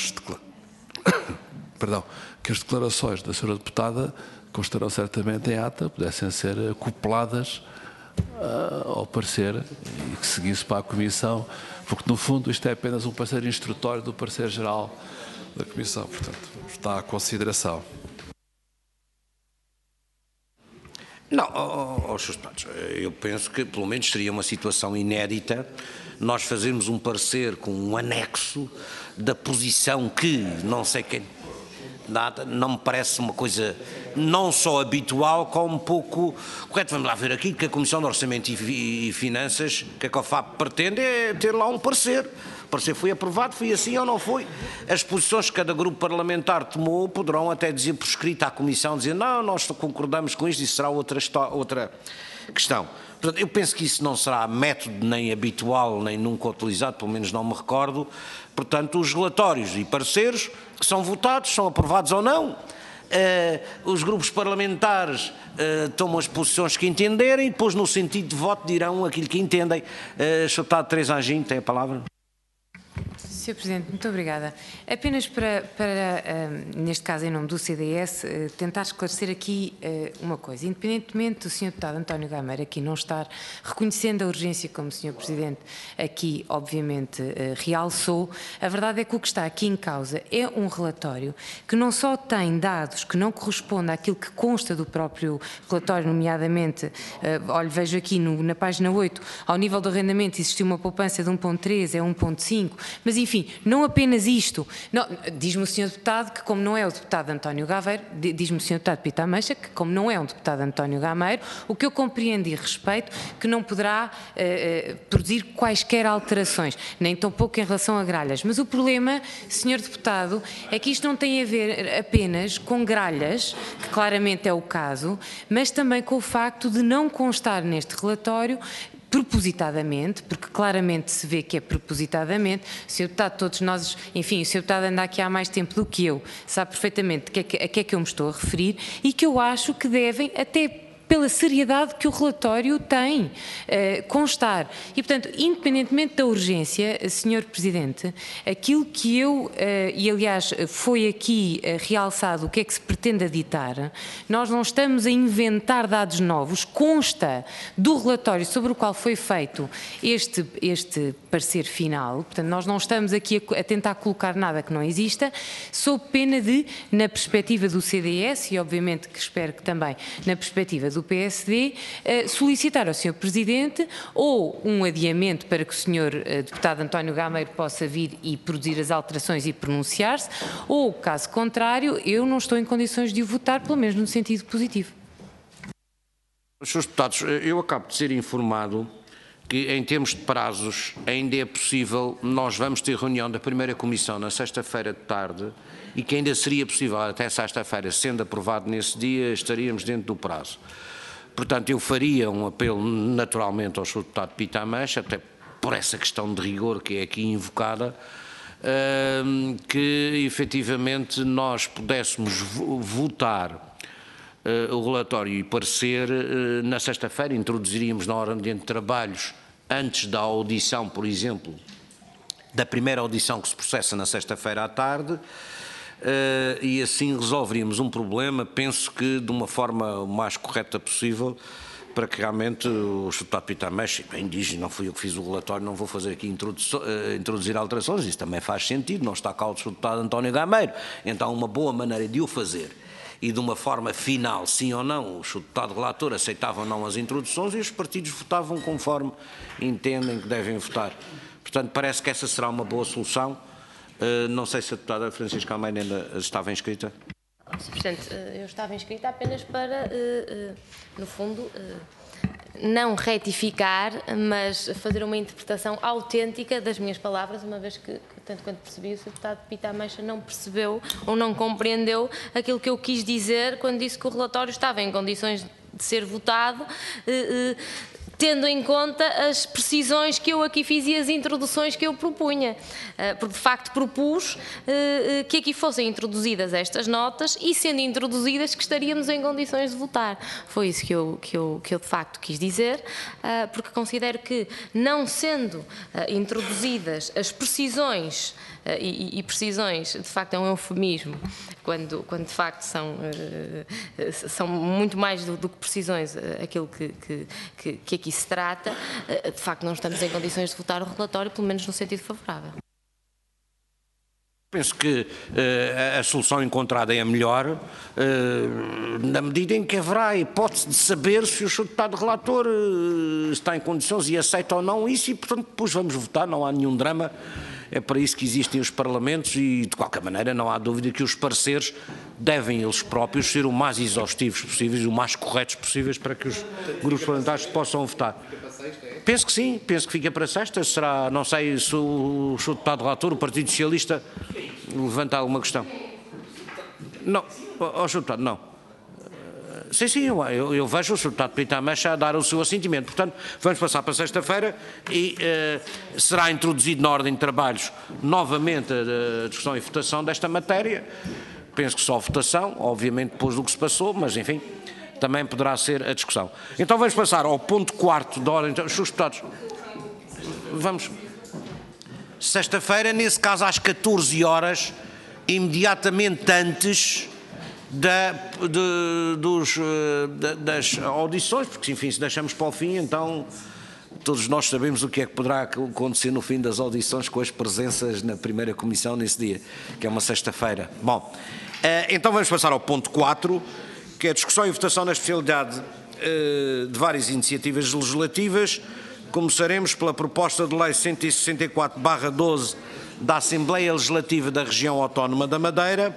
as declarações da Sra. Deputada constarão certamente em ata, pudessem ser acopladas ao parecer e que seguisse para a Comissão, porque no fundo isto é apenas um parecer instrutório do parecer geral da Comissão, portanto está à consideração. Não, Srs. Deputados, eu penso que pelo menos seria uma situação inédita nós fazermos um parecer com um anexo da posição que não sei quem data, não me parece uma coisa não só habitual, como um pouco correto. Vamos lá ver aqui que a Comissão de Orçamento e Finanças, que a COFAP pretende é ter lá um parecer. O parecer foi aprovado, foi assim ou não foi? As posições que cada grupo parlamentar tomou poderão até dizer por escrito à Comissão, dizer não, nós concordamos com isto, isso será outra questão. Portanto, eu penso que isso não será método nem habitual, nem nunca utilizado, pelo menos não me recordo. Portanto, os relatórios e pareceres são votados, são aprovados ou não. Os grupos parlamentares tomam as posições que entenderem e depois, no sentido de voto, dirão aquilo que entendem. Sr. Deputado Teresa Anjinho, tem a palavra. Sr. Presidente, muito obrigada. Apenas para neste caso em nome do CDS, tentar esclarecer aqui uma coisa. Independentemente do Sr. Deputado António Gameiro aqui não estar reconhecendo a urgência, como o Sr. Presidente aqui obviamente realçou, a verdade é que o que está aqui em causa é um relatório que não só tem dados que não correspondem àquilo que consta do próprio relatório, nomeadamente, olha, vejo aqui na página 8, ao nível do arrendamento existiu uma poupança de 1,3, é 1,5, mas enfim, não apenas isto. Diz-me o Sr. Deputado que, como não é o Deputado António Gameiro, diz-me o Sr. Deputado Pita Ameixa que, como não é um Deputado António Gameiro, o que eu compreendo e respeito, que não poderá produzir quaisquer alterações, nem tão pouco em relação a gralhas. Mas o problema, Sr. Deputado, é que isto não tem a ver apenas com gralhas, que claramente é o caso, mas também com o facto de não constar neste relatório propositadamente, porque claramente se vê que é propositadamente, o Sr. Deputado, todos nós, enfim, o Sr. Deputado anda aqui há mais tempo do que eu, sabe perfeitamente a que é que eu me estou a referir e que eu acho que devem, até pela seriedade que o relatório tem, constar. E, portanto, independentemente da urgência, Sr. Presidente, aquilo que eu, e aliás foi aqui realçado o que é que se pretende aditar, nós não estamos a inventar dados novos, consta do relatório sobre o qual foi feito este parecer final, portanto, nós não estamos aqui a tentar colocar nada que não exista, sob pena de, na perspectiva do CDS, e obviamente que espero que também na perspectiva do PSD, solicitar ao Sr. Presidente ou um adiamento para que o Sr. Deputado António Gameiro possa vir e produzir as alterações e pronunciar-se, ou, caso contrário, eu não estou em condições de o votar, pelo menos no sentido positivo. Srs. Deputados, eu acabo de ser informado que, em termos de prazos, ainda é possível, nós vamos ter reunião da primeira comissão na sexta-feira de tarde e que ainda seria possível, até sexta-feira, sendo aprovado nesse dia, estaríamos dentro do prazo. Portanto, eu faria um apelo naturalmente ao Sr. Deputado Pita Ameixa, até por essa questão de rigor que é aqui invocada, que efetivamente nós pudéssemos votar o relatório e parecer na sexta-feira, introduziríamos na ordem de trabalhos, antes da audição, por exemplo, da primeira audição que se processa na sexta-feira à tarde, e assim resolveríamos um problema, penso que de uma forma o mais correta possível, para que realmente o Estatuto de Pitamexa, bem diz, não fui eu que fiz o relatório, não vou fazer aqui introduzir alterações, isso também faz sentido, não está cá o deputado António Gameiro, então uma boa maneira de o fazer e de uma forma final, sim ou não, o deputado relator aceitava ou não as introduções e os partidos votavam conforme entendem que devem votar. Portanto, parece que essa será uma boa solução. Não sei se a deputada Francisca Almeida ainda estava inscrita. Sr. Presidente, eu estava inscrita apenas para, no fundo, não retificar, mas fazer uma interpretação autêntica das minhas palavras, uma vez que, tanto quanto percebi, o Sr. Deputado Pitamexa não percebeu ou não compreendeu aquilo que eu quis dizer quando disse que o relatório estava em condições de ser votado, tendo em conta as precisões que eu aqui fiz e as introduções que eu propunha, porque de facto propus que aqui fossem introduzidas estas notas e, sendo introduzidas, que estaríamos em condições de votar. Foi isso que eu de facto quis dizer, porque considero que, não sendo introduzidas as precisões, e precisões, de facto é um eufemismo, quando de facto são muito mais do que precisões aquilo que aqui se trata, de facto não estamos em condições de votar o relatório, pelo menos no sentido favorável. Penso que a solução encontrada é a melhor, na medida em que haverá a hipótese de saber se o Sr. Deputado Relator está em condições e aceita ou não isso e, portanto, depois vamos votar, não há nenhum drama. É para isso que existem os parlamentos e, de qualquer maneira, não há dúvida que os pareceres devem eles próprios ser o mais exaustivos possíveis, o mais corretos possíveis para que os grupos parlamentares possam votar. Penso que sim, penso que fica para sexta. Será, não sei se o Sr. Deputado Relator, o Partido Socialista, levanta alguma questão. Não, Sr. Deputado, não. Sim, eu vejo o Sr. Deputado Pitamexa a dar o seu assentimento. Portanto, vamos passar para sexta-feira e será introduzido na ordem de trabalhos novamente a discussão e votação desta matéria. Penso que só votação, obviamente depois do que se passou, mas enfim, também poderá ser a discussão. Então vamos passar ao ponto 4 da ordem de trabalhos. Srs. Deputados, vamos. Sexta-feira, nesse caso às 14 horas, imediatamente antes das audições, porque enfim, se deixamos para o fim, então todos nós sabemos o que é que poderá acontecer no fim das audições com as presenças na primeira comissão nesse dia, que é uma sexta-feira. Bom, então vamos passar ao ponto 4, que é a discussão e votação na especialidade de várias iniciativas legislativas. Começaremos pela proposta de lei 164/12 da Assembleia Legislativa da Região Autónoma da Madeira.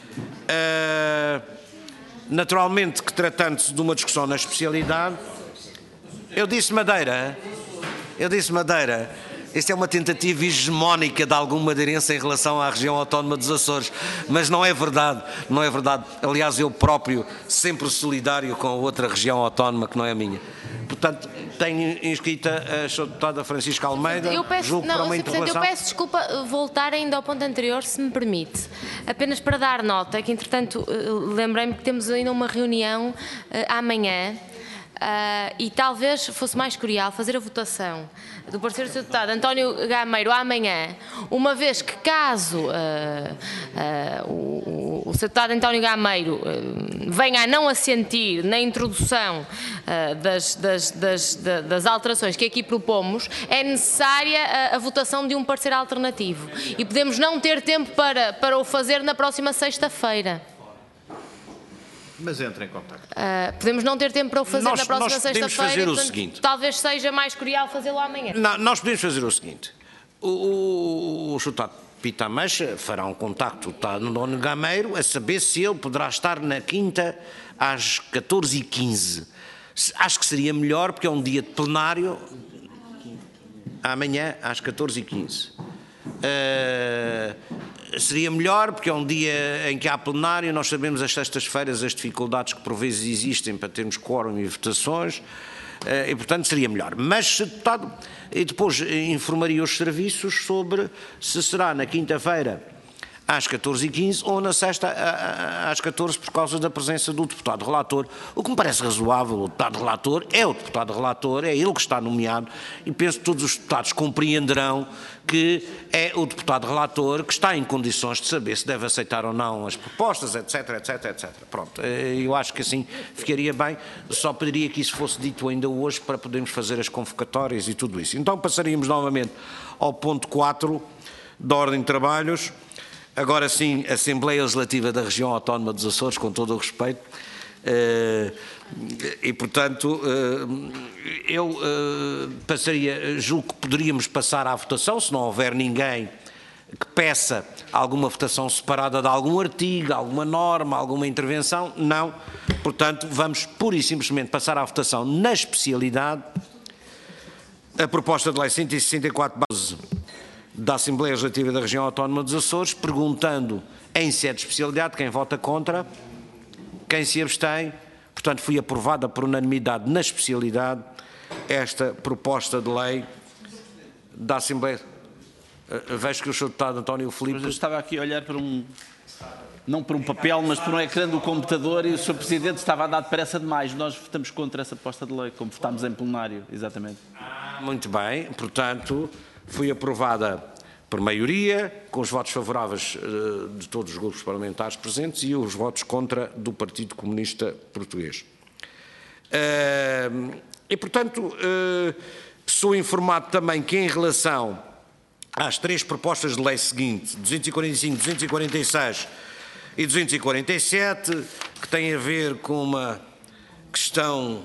Naturalmente que, tratando-se de uma discussão na especialidade, eu disse Madeira, isto é uma tentativa hegemónica de algum madeirense em relação à região autónoma dos Açores, mas não é verdade, aliás eu próprio sempre solidário com a outra região autónoma que não é a minha. Portanto, tenho inscrita a Sra. Deputada Francisca Almeida. Eu peço desculpa voltar ainda ao ponto anterior, se me permite. Apenas para dar nota, que entretanto lembrei-me que temos ainda uma reunião amanhã e talvez fosse mais curial fazer a votação do parecer do Sr. Deputado António Gameiro amanhã, uma vez que caso o Sr. Deputado António Gameiro venha a não assentir na introdução das alterações que aqui propomos, é necessária a votação de um parecer alternativo e podemos não ter tempo para o fazer na próxima sexta-feira. Mas entre em contacto. Podemos não ter tempo para o fazer na próxima sexta-feira, portanto, talvez seja mais curial fazê-lo amanhã. Nós podemos fazer o seguinte. O Sr. Deputado Pitamexa fará um contacto com o Deputado António Gameiro a saber se ele poderá estar na quinta às 14h15. Acho que seria melhor, porque é um dia de plenário, amanhã às 14h15. Seria melhor, porque é um dia em que há plenário, nós sabemos às sextas-feiras as dificuldades que por vezes existem para termos quórum e votações, e portanto seria melhor. Mas, deputado, e depois informaria os serviços sobre se será na quinta-feira às 14h15 ou na sexta às 14 por causa da presença do deputado relator. O que me parece razoável, o deputado relator é o deputado relator, é ele que está nomeado, e penso que todos os deputados compreenderão que é o deputado relator que está em condições de saber se deve aceitar ou não as propostas, etc, etc, etc. Pronto, eu acho que assim ficaria bem, só pediria que isso fosse dito ainda hoje para podermos fazer as convocatórias e tudo isso. Então passaríamos novamente ao ponto 4 da ordem de trabalhos. Agora sim, Assembleia Legislativa da Região Autónoma dos Açores, com todo o respeito, e portanto eu passaria, julgo que poderíamos passar à votação, se não houver ninguém que peça alguma votação separada de algum artigo, alguma norma, alguma intervenção, não. Portanto, vamos pura e simplesmente passar à votação na especialidade a proposta de lei 164/12 da Assembleia Legislativa da Região Autónoma dos Açores, perguntando em sede de especialidade quem vota contra, quem se abstém. Portanto, foi aprovada por unanimidade na especialidade esta proposta de lei da Assembleia. Vejo que o Sr. Deputado António Filipe... Mas eu estava aqui a olhar para não para um papel, mas para um ecrã do computador, e o Sr. Presidente estava a dar depressa demais. Nós votamos contra essa proposta de lei, como votámos em plenário, exatamente. Muito bem, portanto... Foi aprovada por maioria, com os votos favoráveis de todos os grupos parlamentares presentes e os votos contra do Partido Comunista Português. E, portanto, sou informado também que em relação às três propostas de lei seguintes, 245, 246 e 247, que têm a ver com uma questão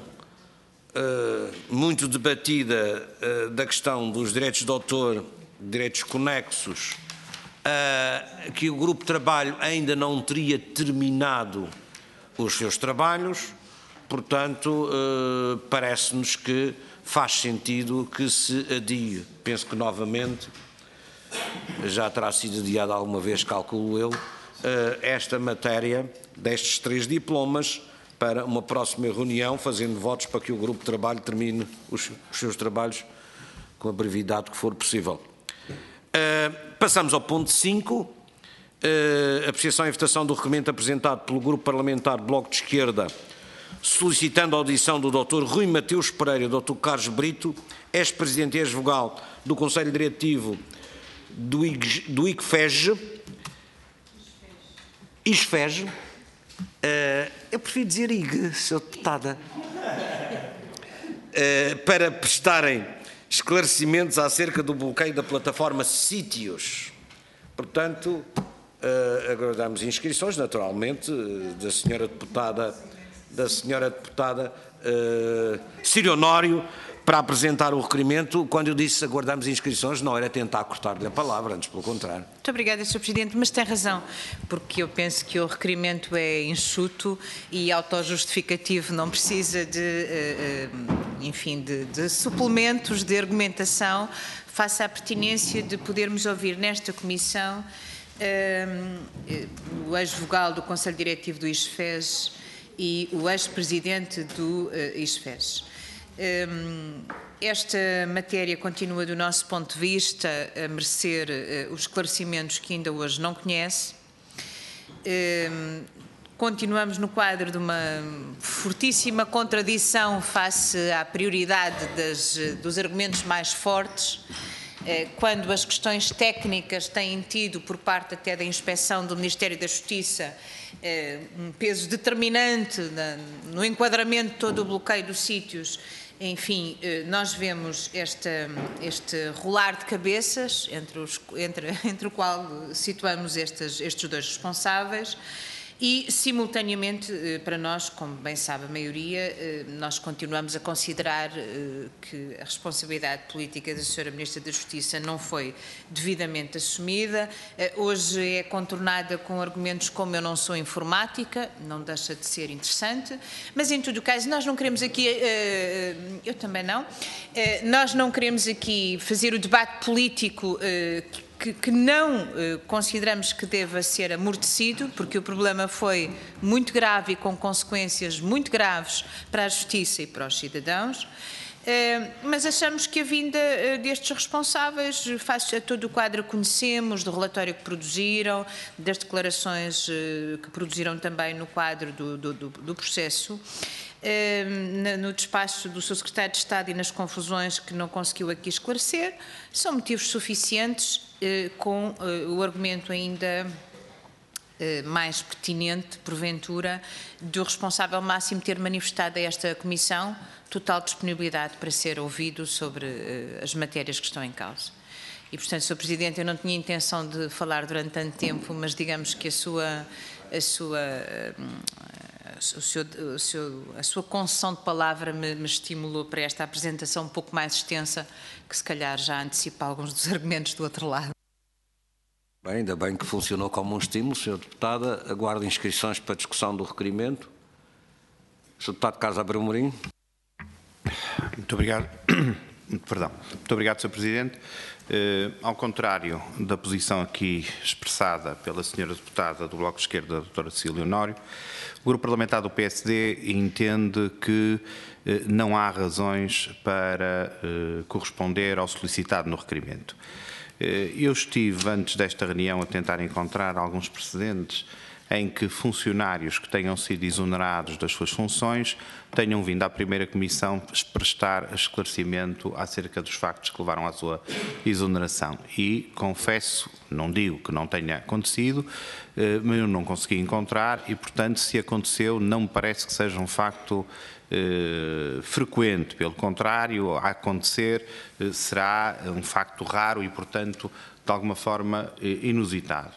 muito debatida da questão dos direitos de autor, direitos conexos, que o grupo de trabalho ainda não teria terminado os seus trabalhos, portanto, parece-nos que faz sentido que se adie. Penso que novamente, já terá sido adiado alguma vez, calculo eu, esta matéria destes 3 diplomas, para uma próxima reunião, fazendo votos para que o grupo de trabalho termine os seus trabalhos com a brevidade que for possível. Passamos ao ponto 5, apreciação e votação do requerimento apresentado pelo Grupo Parlamentar Bloco de Esquerda, solicitando a audição do Dr. Rui Mateus Pereira e do Dr. Carlos Brito, ex-presidente e ex-vogal do Conselho Diretivo do ICFEG, eu prefiro dizer IG, Sr. Deputada, para prestarem esclarecimentos acerca do bloqueio da plataforma Sítios. Portanto, aguardamos inscrições, naturalmente, da senhora deputada Ciro Honório, para apresentar o requerimento. Quando eu disse aguardamos inscrições, não era tentar cortar-lhe a palavra, antes pelo contrário. Muito obrigada, Sr. Presidente, mas tem razão, porque eu penso que o requerimento é enxuto e autojustificativo, não precisa de suplementos de argumentação face à pertinência de podermos ouvir nesta comissão o ex-vogal do Conselho Diretivo do ISFES e o ex-presidente do ISFES. Esta matéria continua, do nosso ponto de vista, a merecer os esclarecimentos que ainda hoje não conhece. Continuamos no quadro de uma fortíssima contradição face à prioridade dos argumentos mais fortes, quando as questões técnicas têm tido, por parte até da inspeção do Ministério da Justiça, um peso determinante no enquadramento de todo o bloqueio dos sítios. Enfim, nós vemos este rolar de cabeças entre o qual situamos estes dois responsáveis e, simultaneamente, para nós, como bem sabe a maioria, nós continuamos a considerar que a responsabilidade política da Sra. Ministra da Justiça não foi devidamente assumida. Hoje é contornada com argumentos como eu não sou informática, não deixa de ser interessante, mas em todo o caso nós não queremos aqui, eu também não, nós não queremos aqui fazer o debate político que não consideramos que deva ser amortecido, porque o problema foi muito grave e com consequências muito graves para a justiça e para os cidadãos. Mas achamos que a vinda destes responsáveis, face a todo o quadro que conhecemos, do relatório que produziram, das declarações que produziram também no quadro do processo, no despacho do seu secretário de Estado e nas confusões que não conseguiu aqui esclarecer, são motivos suficientes, com o argumento ainda mais pertinente, porventura, do responsável máximo ter manifestado a esta Comissão total disponibilidade para ser ouvido sobre as matérias que estão em causa. E, portanto, Sr. Presidente, eu não tinha intenção de falar durante tanto tempo, mas digamos que a sua concessão de palavra me estimulou para esta apresentação um pouco mais extensa, que se calhar já antecipa alguns dos argumentos do outro lado. Bem, ainda bem que funcionou como um estímulo, Sra. Deputada. Aguardo inscrições para a discussão do requerimento. Sr. Deputado Carlos Abreu Mourinho. Muito obrigado. Perdão. Muito obrigado, Sr. Presidente. Ao contrário da posição aqui expressada pela Sra. Deputada do Bloco de Esquerda, a Dra. Cecília Honório, o Grupo Parlamentar do PSD entende que não há razões para corresponder ao solicitado no requerimento. Eu estive, antes desta reunião, a tentar encontrar alguns precedentes em que funcionários que tenham sido exonerados das suas funções tenham vindo à primeira comissão prestar esclarecimento acerca dos factos que levaram à sua exoneração. E confesso, não digo que não tenha acontecido, mas eu não consegui encontrar e, portanto, se aconteceu, não me parece que seja um facto frequente. Pelo contrário, a acontecer será um facto raro e, portanto, de alguma forma inusitado.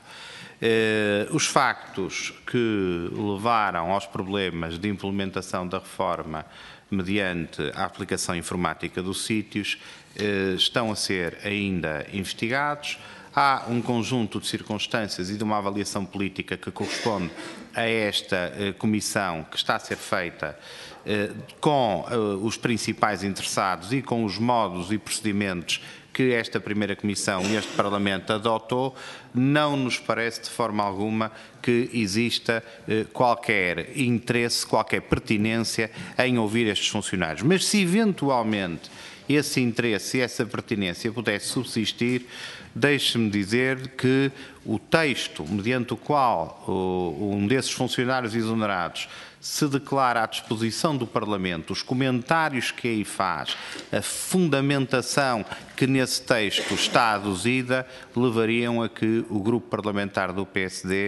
Os factos que levaram aos problemas de implementação da reforma mediante a aplicação informática dos sítios estão a ser ainda investigados. Há um conjunto de circunstâncias e de uma avaliação política que corresponde a esta comissão que está a ser feita com os principais interessados e com os modos e procedimentos que esta primeira comissão e este Parlamento adotou. Não nos parece de forma alguma que exista qualquer interesse, qualquer pertinência em ouvir estes funcionários. Mas se eventualmente esse interesse e essa pertinência pudesse subsistir, deixe-me dizer que o texto mediante o qual um desses funcionários exonerados se declara à disposição do Parlamento, os comentários que aí faz, a fundamentação que nesse texto está aduzida, levariam a que o grupo parlamentar do PSD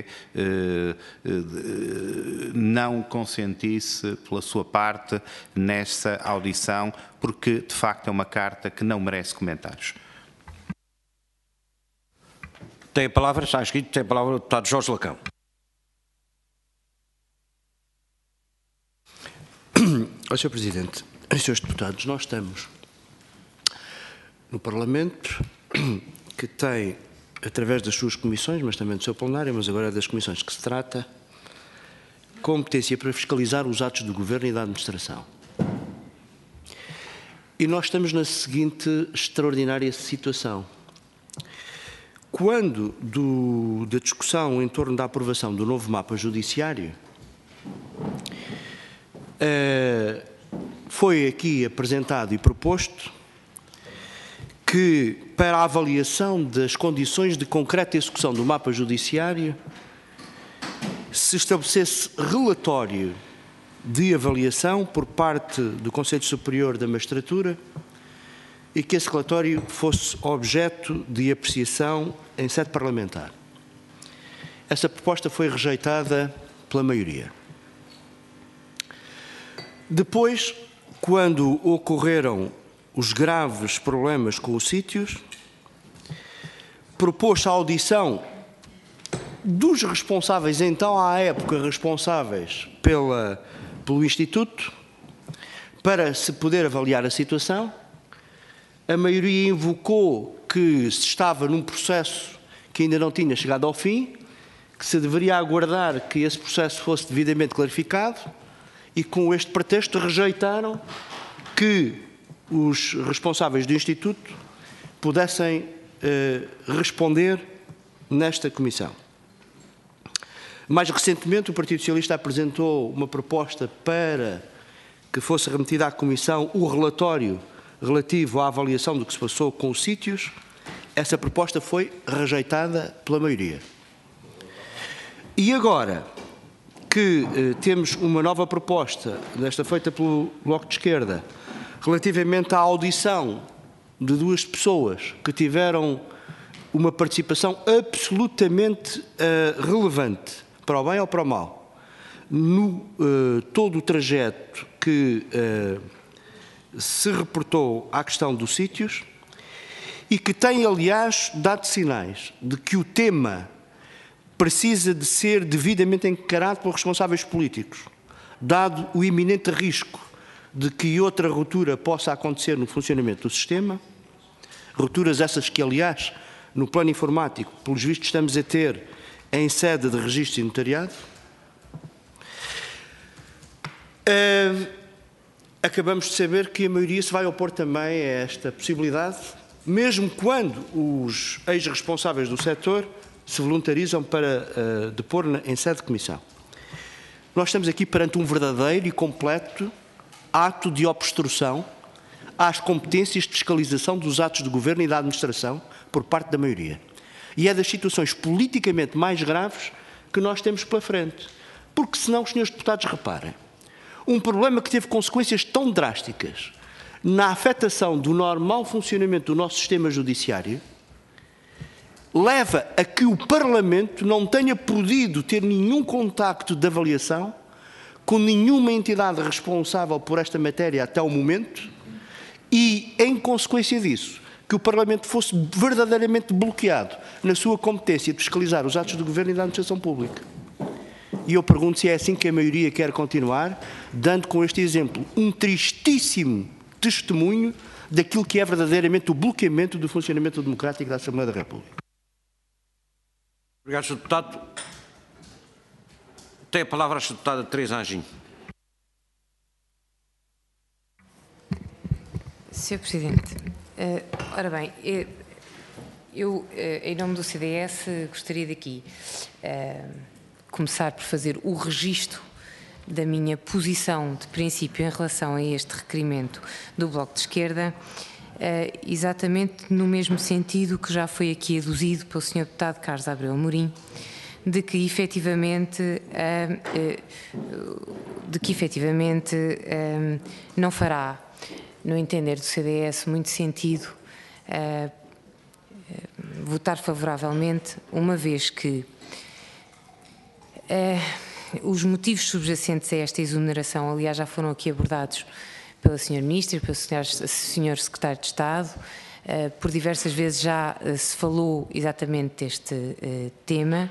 não consentisse, pela sua parte, nessa audição, porque, de facto, é uma carta que não merece comentários. Tem a palavra, está escrito, tem a palavra o deputado Jorge Lacão. Sr. Presidente, Srs. Deputados, nós estamos no Parlamento que tem, através das suas comissões, mas também do seu plenário, mas agora das comissões que se trata, competência para fiscalizar os atos do Governo e da Administração. E nós estamos na seguinte extraordinária situação. Quando da discussão em torno da aprovação do novo mapa judiciário, foi aqui apresentado e proposto que, para a avaliação das condições de concreta execução do mapa judiciário, se estabelecesse relatório de avaliação por parte do Conselho Superior da Magistratura e que esse relatório fosse objeto de apreciação em sede parlamentar. Essa proposta foi rejeitada pela maioria. Depois, quando ocorreram os graves problemas com os sítios, propôs a audição dos responsáveis, então à época responsáveis pelo Instituto, para se poder avaliar a situação. A maioria invocou que se estava num processo que ainda não tinha chegado ao fim, que se deveria aguardar que esse processo fosse devidamente clarificado, e com este pretexto rejeitaram que os responsáveis do Instituto pudessem responder nesta comissão. Mais recentemente, o Partido Socialista apresentou uma proposta para que fosse remetida à Comissão o relatório relativo à avaliação do que se passou com os sítios. Essa proposta foi rejeitada pela maioria. E agora que temos uma nova proposta, desta feita pelo Bloco de Esquerda, relativamente à audição de 2 pessoas que tiveram uma participação absolutamente relevante, para o bem ou para o mal, no todo o trajeto que se reportou à questão dos sítios e que tem, aliás, dado sinais de que o tema precisa de ser devidamente encarado pelos responsáveis políticos, dado o iminente risco de que outra ruptura possa acontecer no funcionamento do sistema, rupturas essas que, aliás, no plano informático, pelos vistos, estamos a ter em sede de registro e notariado. Acabamos de saber que a maioria se vai opor também a esta possibilidade, mesmo quando os ex-responsáveis do setor se voluntarizam para depor em sede de comissão. Nós estamos aqui perante um verdadeiro e completo ato de obstrução às competências de fiscalização dos atos de governo e da administração por parte da maioria. E é das situações politicamente mais graves que nós temos pela frente. Porque senão, os senhores deputados, reparem, um problema que teve consequências tão drásticas na afetação do normal funcionamento do nosso sistema judiciário leva a que o Parlamento não tenha podido ter nenhum contacto de avaliação com nenhuma entidade responsável por esta matéria até o momento e, em consequência disso, que o Parlamento fosse verdadeiramente bloqueado na sua competência de fiscalizar os atos do Governo e da administração pública. E eu pergunto se é assim que a maioria quer continuar, dando com este exemplo um tristíssimo testemunho daquilo que é verdadeiramente o bloqueamento do funcionamento democrático da Assembleia da República. Obrigado, Sr. Deputado. Tem a palavra a Sra. Deputada Teresa Anjinho. Sr. Presidente, ora bem, eu, em nome do CDS, gostaria de aqui começar por fazer o registro da minha posição de princípio em relação a este requerimento do Bloco de Esquerda, exatamente no mesmo sentido que já foi aqui aduzido pelo Sr. Deputado Carlos Abreu Amorim, de que efetivamente não fará, no entender do CDS, muito sentido votar favoravelmente, uma vez que os motivos subjacentes a esta exoneração, aliás, já foram aqui abordados pela Sra. Ministra e pelo Sr. Secretário de Estado. Por diversas vezes já se falou exatamente deste tema.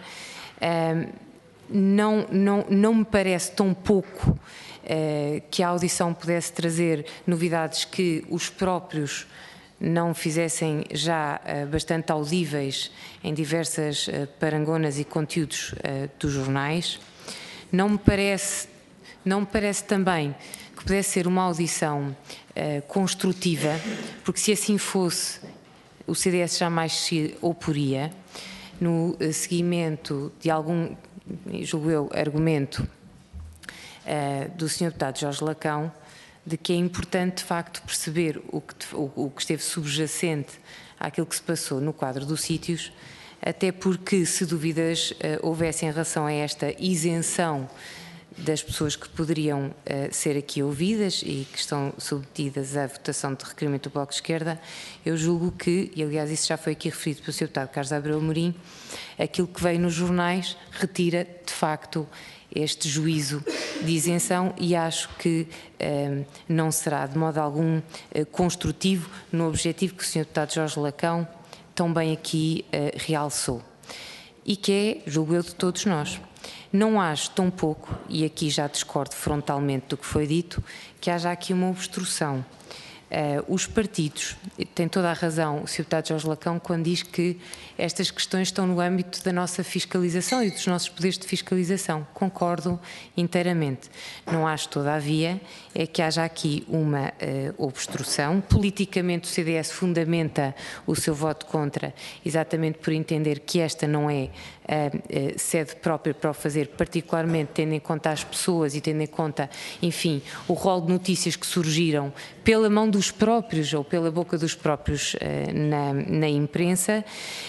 Não me parece tão pouco que a audição pudesse trazer novidades que os próprios não fizessem já bastante audíveis em diversas parangonas e conteúdos dos jornais. Não me parece também que pudesse ser uma audição construtiva, porque se assim fosse, o CDS jamais se oporia, no seguimento de algum, julgo eu, argumento do Sr. Deputado Jorge Lacão, de que é importante, de facto, perceber o que esteve subjacente àquilo que se passou no quadro dos sítios, até porque, se dúvidas houvesse em relação a esta isenção das pessoas que poderiam ser aqui ouvidas e que estão submetidas à votação de requerimento do Bloco de Esquerda, eu julgo que, e aliás isso já foi aqui referido pelo Sr. Deputado Carlos Abreu Amorim, aquilo que veio nos jornais retira, de facto, este juízo de isenção e acho que não será de modo algum construtivo no objetivo que o Sr. Deputado Jorge Lacão tão bem aqui realçou. E que é, julgo eu, de todos nós. Não acho tão pouco, e aqui já discordo frontalmente do que foi dito, que haja aqui uma obstrução Os partidos, tem toda a razão o Sr. Deputado Jorge Lacão quando diz que estas questões estão no âmbito da nossa fiscalização e dos nossos poderes de fiscalização. Concordo inteiramente. Não acho, todavia, que haja aqui uma obstrução. Politicamente o CDS fundamenta o seu voto contra, exatamente por entender que esta não é a sede própria para o fazer, particularmente tendo em conta as pessoas e tendo em conta, enfim, o rol de notícias que surgiram pela mão dos próprios ou pela boca dos próprios na imprensa,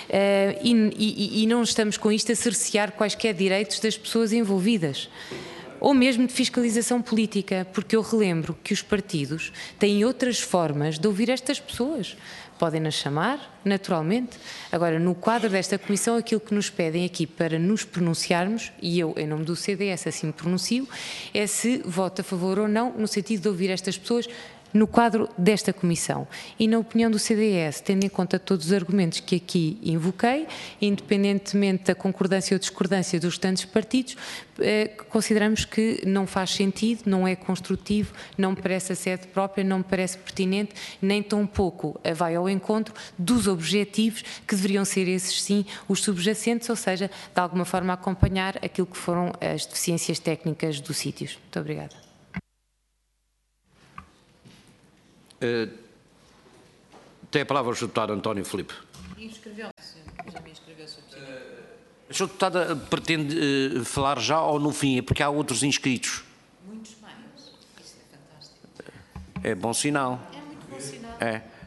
e não estamos com isto a cercear quaisquer direitos das pessoas envolvidas, ou mesmo de fiscalização política, porque eu relembro que os partidos têm outras formas de ouvir estas pessoas. Podem-nas chamar, naturalmente. Agora, no quadro desta comissão, aquilo que nos pedem aqui para nos pronunciarmos, e eu, em nome do CDS, assim me pronuncio, é se voto a favor ou não, no sentido de ouvir estas pessoas no quadro desta comissão. E na opinião do CDS, tendo em conta todos os argumentos que aqui invoquei, independentemente da concordância ou discordância dos restantes partidos, consideramos que não faz sentido, não é construtivo, não me parece a sede própria, não me parece pertinente, nem tampouco vai ao encontro dos objetivos que deveriam ser esses sim os subjacentes, ou seja, de alguma forma acompanhar aquilo que foram as deficiências técnicas dos sítios. Muito obrigada. Tem a palavra o Sr. Deputado António Filipe. Inscreveu-se, já me inscreveu, Sr. Presidente. O Sr. Deputado pretende falar já ou no fim? É porque há outros inscritos. Muitos mais. Isso é fantástico. É bom sinal. É muito bom sinal.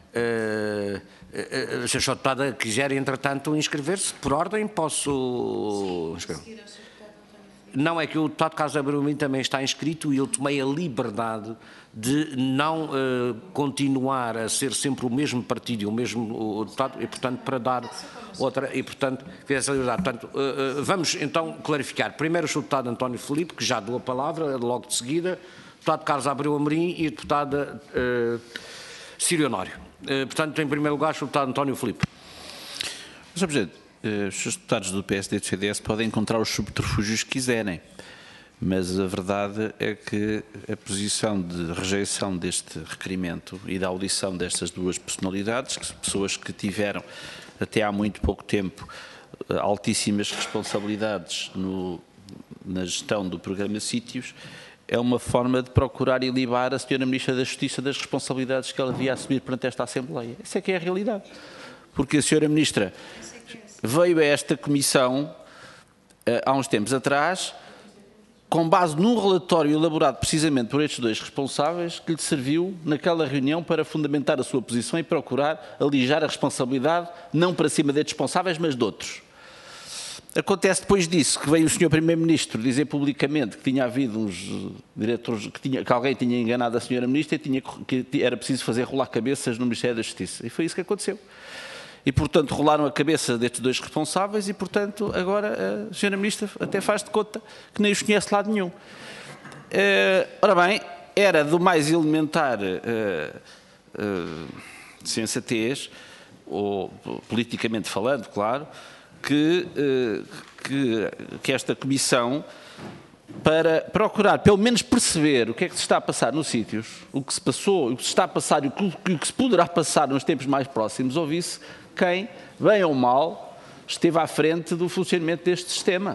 Se a Sra. Deputada quiser, entretanto, inscrever-se por ordem, posso inscrever. Não, é que o deputado Carlos Abreu também está inscrito e eu tomei a liberdade de não continuar a ser sempre o mesmo partido e o mesmo deputado, e portanto para dar outra, e portanto fiz essa liberdade. Portanto, vamos então clarificar. Primeiro o Sr. Deputado António Filipe, que já deu a palavra, logo de seguida, o deputado Carlos Abreu Amorim e a deputada Círio Honório. Portanto, em primeiro lugar, o Sr. Deputado António Filipe. Sr. Presidente, os deputados do PSD e do CDS podem encontrar os subterfúgios que quiserem, mas a verdade é que a posição de rejeição deste requerimento e da audição destas duas personalidades, pessoas que tiveram até há muito pouco tempo altíssimas responsabilidades na gestão do programa Sítios, é uma forma de procurar ilibar a Sra. Ministra da Justiça das responsabilidades que ela devia assumir perante esta Assembleia. Essa é que é a realidade. Porque a Sra. Ministra veio a esta comissão há uns tempos atrás com base num relatório elaborado precisamente por estes dois responsáveis que lhe serviu naquela reunião para fundamentar a sua posição e procurar alijar a responsabilidade não para cima destes responsáveis, mas de outros. Acontece depois disso que veio o Sr. Primeiro-Ministro dizer publicamente que tinha havido uns diretores, que alguém tinha enganado a Sra. Ministra e que era preciso fazer rolar cabeças no Ministério da Justiça. E foi isso que aconteceu. E, portanto, rolaram a cabeça destes dois responsáveis e, portanto, agora a Sra. Ministra até faz de conta que nem os conhece de lado nenhum. Ora bem, era do mais elementar sensatez, ou politicamente falando, claro, que esta comissão, para procurar pelo menos perceber o que é que se está a passar nos sítios, o que se passou, o que se está a passar e o que se poderá passar nos tempos mais próximos, ouvisse quem, bem ou mal, esteve à frente do funcionamento deste sistema.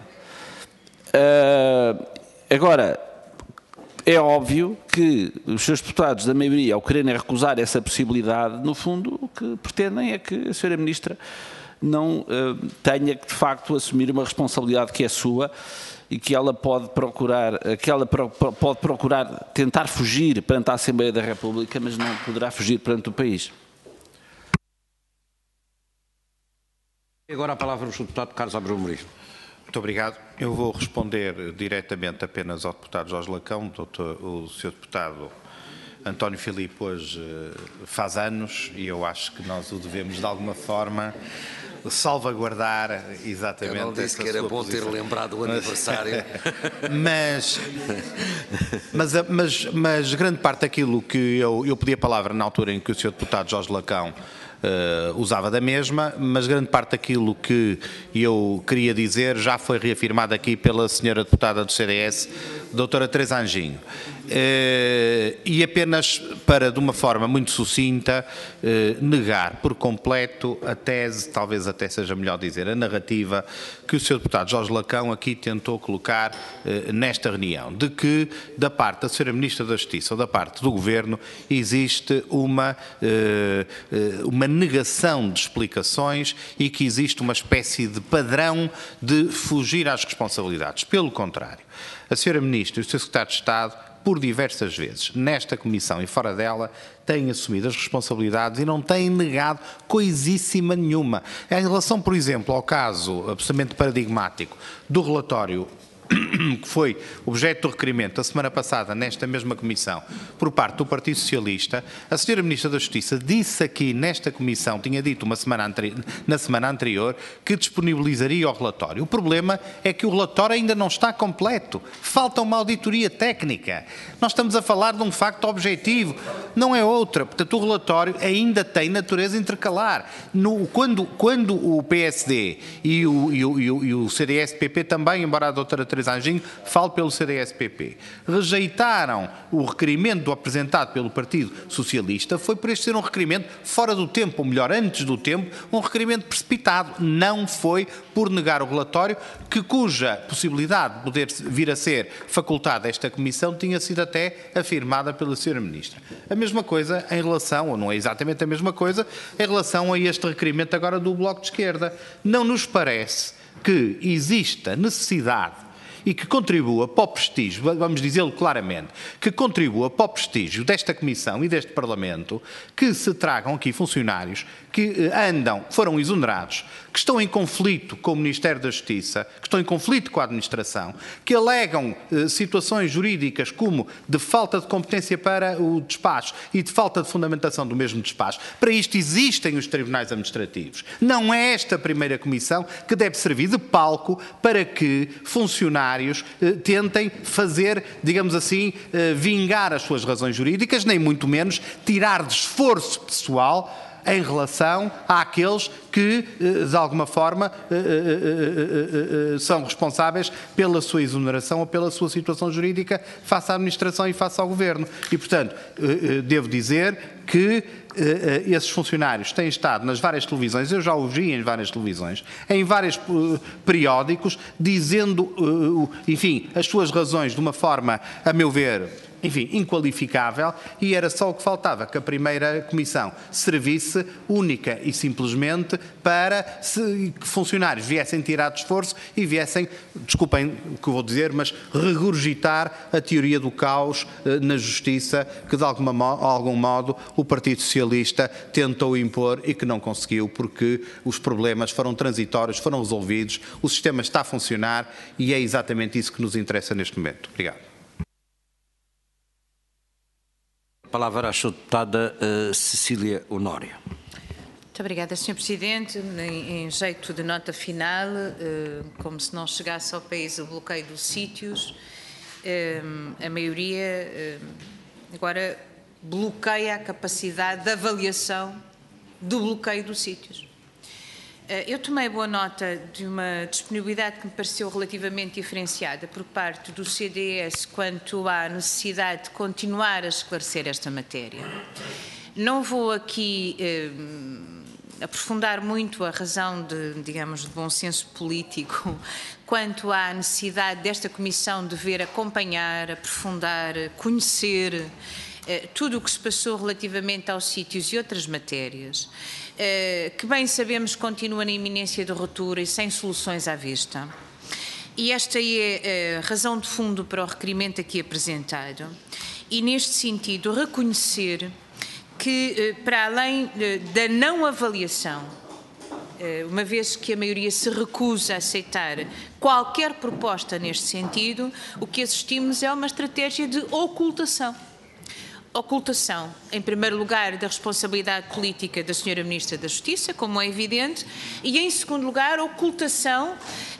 Agora, é óbvio que os seus deputados da maioria, ao quererem recusar essa possibilidade, no fundo, o que pretendem é que a Sra. Ministra não tenha que, de facto, assumir uma responsabilidade que é sua e que ela pode procurar, tentar fugir perante a Assembleia da República, mas não poderá fugir perante o país. Agora a palavra ao Sr. Deputado Carlos Abreu Amorim. Muito obrigado. Eu vou responder diretamente apenas ao deputado Jorge Lacão. O Sr. Deputado António Filipe hoje faz anos e eu acho que nós o devemos de alguma forma salvaguardar exatamente. Eu não disse que era bom ter lembrado o aniversário. Mas grande parte daquilo que eu pedi a palavra na altura em que o Sr. Deputado Jorge Lacão usava da mesma, mas grande parte daquilo que eu queria dizer já foi reafirmado aqui pela Sra. Deputada do CDS, doutora Teresa Anjinho. E apenas para, de uma forma muito sucinta, negar por completo a tese, talvez até seja melhor dizer, a narrativa que o Sr. Deputado Jorge Lacão aqui tentou colocar nesta reunião, de que da parte da Sra. Ministra da Justiça ou da parte do Governo existe uma negação de explicações e que existe uma espécie de padrão de fugir às responsabilidades. Pelo contrário, a Sra. Ministra e o Sr. Secretário de Estado, por diversas vezes, nesta Comissão e fora dela, têm assumido as responsabilidades e não têm negado coisíssima nenhuma. Em relação, por exemplo, ao caso absolutamente paradigmático do relatório que foi objeto do requerimento da semana passada nesta mesma Comissão por parte do Partido Socialista, a Sra. Ministra da Justiça disse aqui nesta Comissão, tinha dito na semana anterior, que disponibilizaria o relatório. O problema é que o relatório ainda não está completo. Falta uma auditoria técnica. Nós estamos a falar de um facto objetivo, não é outra. Portanto, o relatório ainda tem natureza intercalar. Quando o PSD e o CDS-PP também, embora a doutora Teresa Anjinho fale pelo CDS-PP, rejeitaram o requerimento apresentado pelo Partido Socialista, foi por este ser um requerimento fora do tempo, ou melhor, antes do tempo, um requerimento precipitado. Não foi por negar o relatório, cuja possibilidade de poder vir a ser facultada a esta Comissão tinha sido até afirmada pela Sra. Ministra. A mesma coisa em relação, ou não é exatamente a mesma coisa, em relação a este requerimento agora do Bloco de Esquerda. Não nos parece que exista necessidade e que contribua para o prestígio, vamos dizê-lo claramente, que contribua para o prestígio desta Comissão e deste Parlamento, que se tragam aqui funcionários que foram exonerados, que estão em conflito com o Ministério da Justiça, que estão em conflito com a Administração, que alegam situações jurídicas como de falta de competência para o despacho e de falta de fundamentação do mesmo despacho. Para isto existem os tribunais administrativos. Não é esta a primeira Comissão que deve servir de palco para que funcionários tentem fazer, digamos assim, vingar as suas razões jurídicas, nem muito menos tirar de esforço pessoal em relação àqueles que, de alguma forma, são responsáveis pela sua exoneração ou pela sua situação jurídica face à Administração e face ao Governo. E, portanto, devo dizer que esses funcionários têm estado nas várias televisões, eu já os vi em várias televisões, em vários periódicos, dizendo, enfim, as suas razões de uma forma, a meu ver, enfim, inqualificável, e era só o que faltava, que a primeira Comissão servisse única e simplesmente para que funcionários viessem tirar de esforço e viessem, desculpem o que eu vou dizer, mas regurgitar a teoria do caos na Justiça que de algum modo o Partido Socialista tentou impor e que não conseguiu, porque os problemas foram transitórios, foram resolvidos, o sistema está a funcionar e é exatamente isso que nos interessa neste momento. Obrigado. A palavra à Sra. Deputada Cecília Honório. Muito obrigada, Sr. Presidente. Em jeito de nota final, como se não chegasse ao país o bloqueio dos sítios, a maioria agora bloqueia a capacidade de avaliação do bloqueio dos sítios. Eu tomei boa nota de uma disponibilidade que me pareceu relativamente diferenciada por parte do CDS quanto à necessidade de continuar a esclarecer esta matéria. Não vou aqui aprofundar muito a razão digamos, de bom senso político quanto à necessidade desta Comissão dever acompanhar, aprofundar, conhecer tudo o que se passou relativamente aos sítios e outras matérias, que bem sabemos continua na iminência de ruptura e sem soluções à vista. E esta é a razão de fundo para o requerimento aqui apresentado. E neste sentido reconhecer que, para além da não avaliação, uma vez que a maioria se recusa a aceitar qualquer proposta neste sentido, o que assistimos é uma estratégia de ocultação. Ocultação, em primeiro lugar, da responsabilidade política da Sra. Ministra da Justiça, como é evidente, e, em segundo lugar, ocultação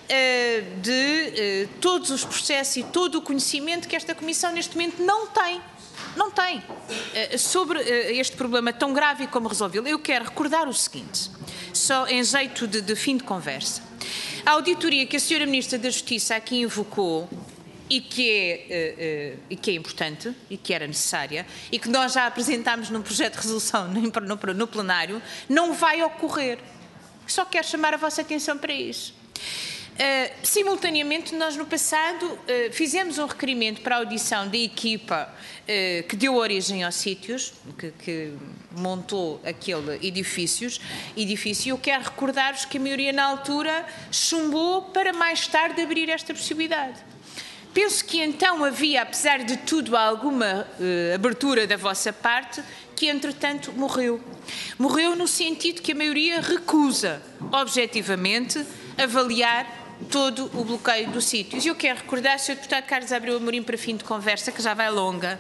de todos os processos e todo o conhecimento que esta Comissão, neste momento, não tem. Não tem. Sobre este problema tão grave e como resolvê-lo, eu quero recordar o seguinte, só em jeito de fim de conversa. A auditoria que a Sra. Ministra da Justiça aqui invocou e que é importante e que era necessária e que nós já apresentámos num projeto de resolução no plenário, não vai ocorrer. Só quero chamar a vossa atenção para isso. Simultaneamente, nós no passado fizemos um requerimento para a audição da equipa que deu origem aos sítios, que montou aquele edifício. Eu quero recordar-vos que a maioria na altura chumbou para mais tarde abrir esta possibilidade. Penso que então havia, apesar de tudo, alguma abertura da vossa parte, que entretanto morreu. Morreu no sentido que a maioria recusa, objetivamente, avaliar todo o bloqueio dos sítios. E eu quero recordar, Sr. Deputado Carlos Abreu Amorim, para fim de conversa, que já vai longa,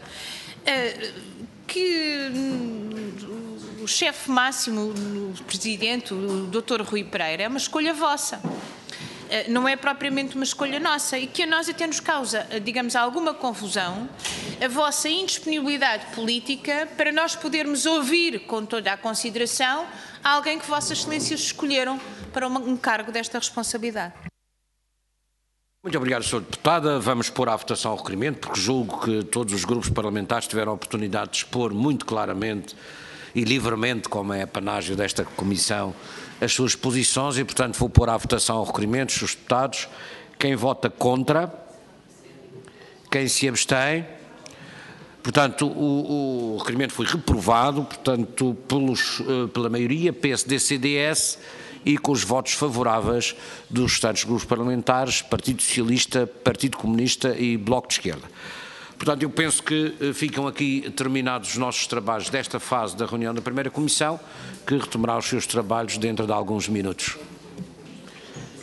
que o chefe máximo, o Presidente, o Dr. Rui Pereira, é uma escolha vossa. Não é propriamente uma escolha nossa e que a nós até nos causa, digamos, alguma confusão a vossa indisponibilidade política para nós podermos ouvir com toda a consideração alguém que vossas excelências escolheram para um cargo desta responsabilidade. Muito obrigado, Sr. Deputada. Vamos pôr à votação o requerimento, porque julgo que todos os grupos parlamentares tiveram a oportunidade de expor muito claramente e livremente, como é apanágio desta Comissão, as suas posições e, portanto, vou pôr à votação o requerimento. Os deputados, quem vota contra, quem se abstém. Portanto, o requerimento foi reprovado, portanto, pela maioria PSD-CDS e com os votos favoráveis dos restantes grupos parlamentares, Partido Socialista, Partido Comunista e Bloco de Esquerda. Portanto, eu penso que ficam aqui terminados os nossos trabalhos desta fase da reunião da primeira Comissão, que retomará os seus trabalhos dentro de alguns minutos.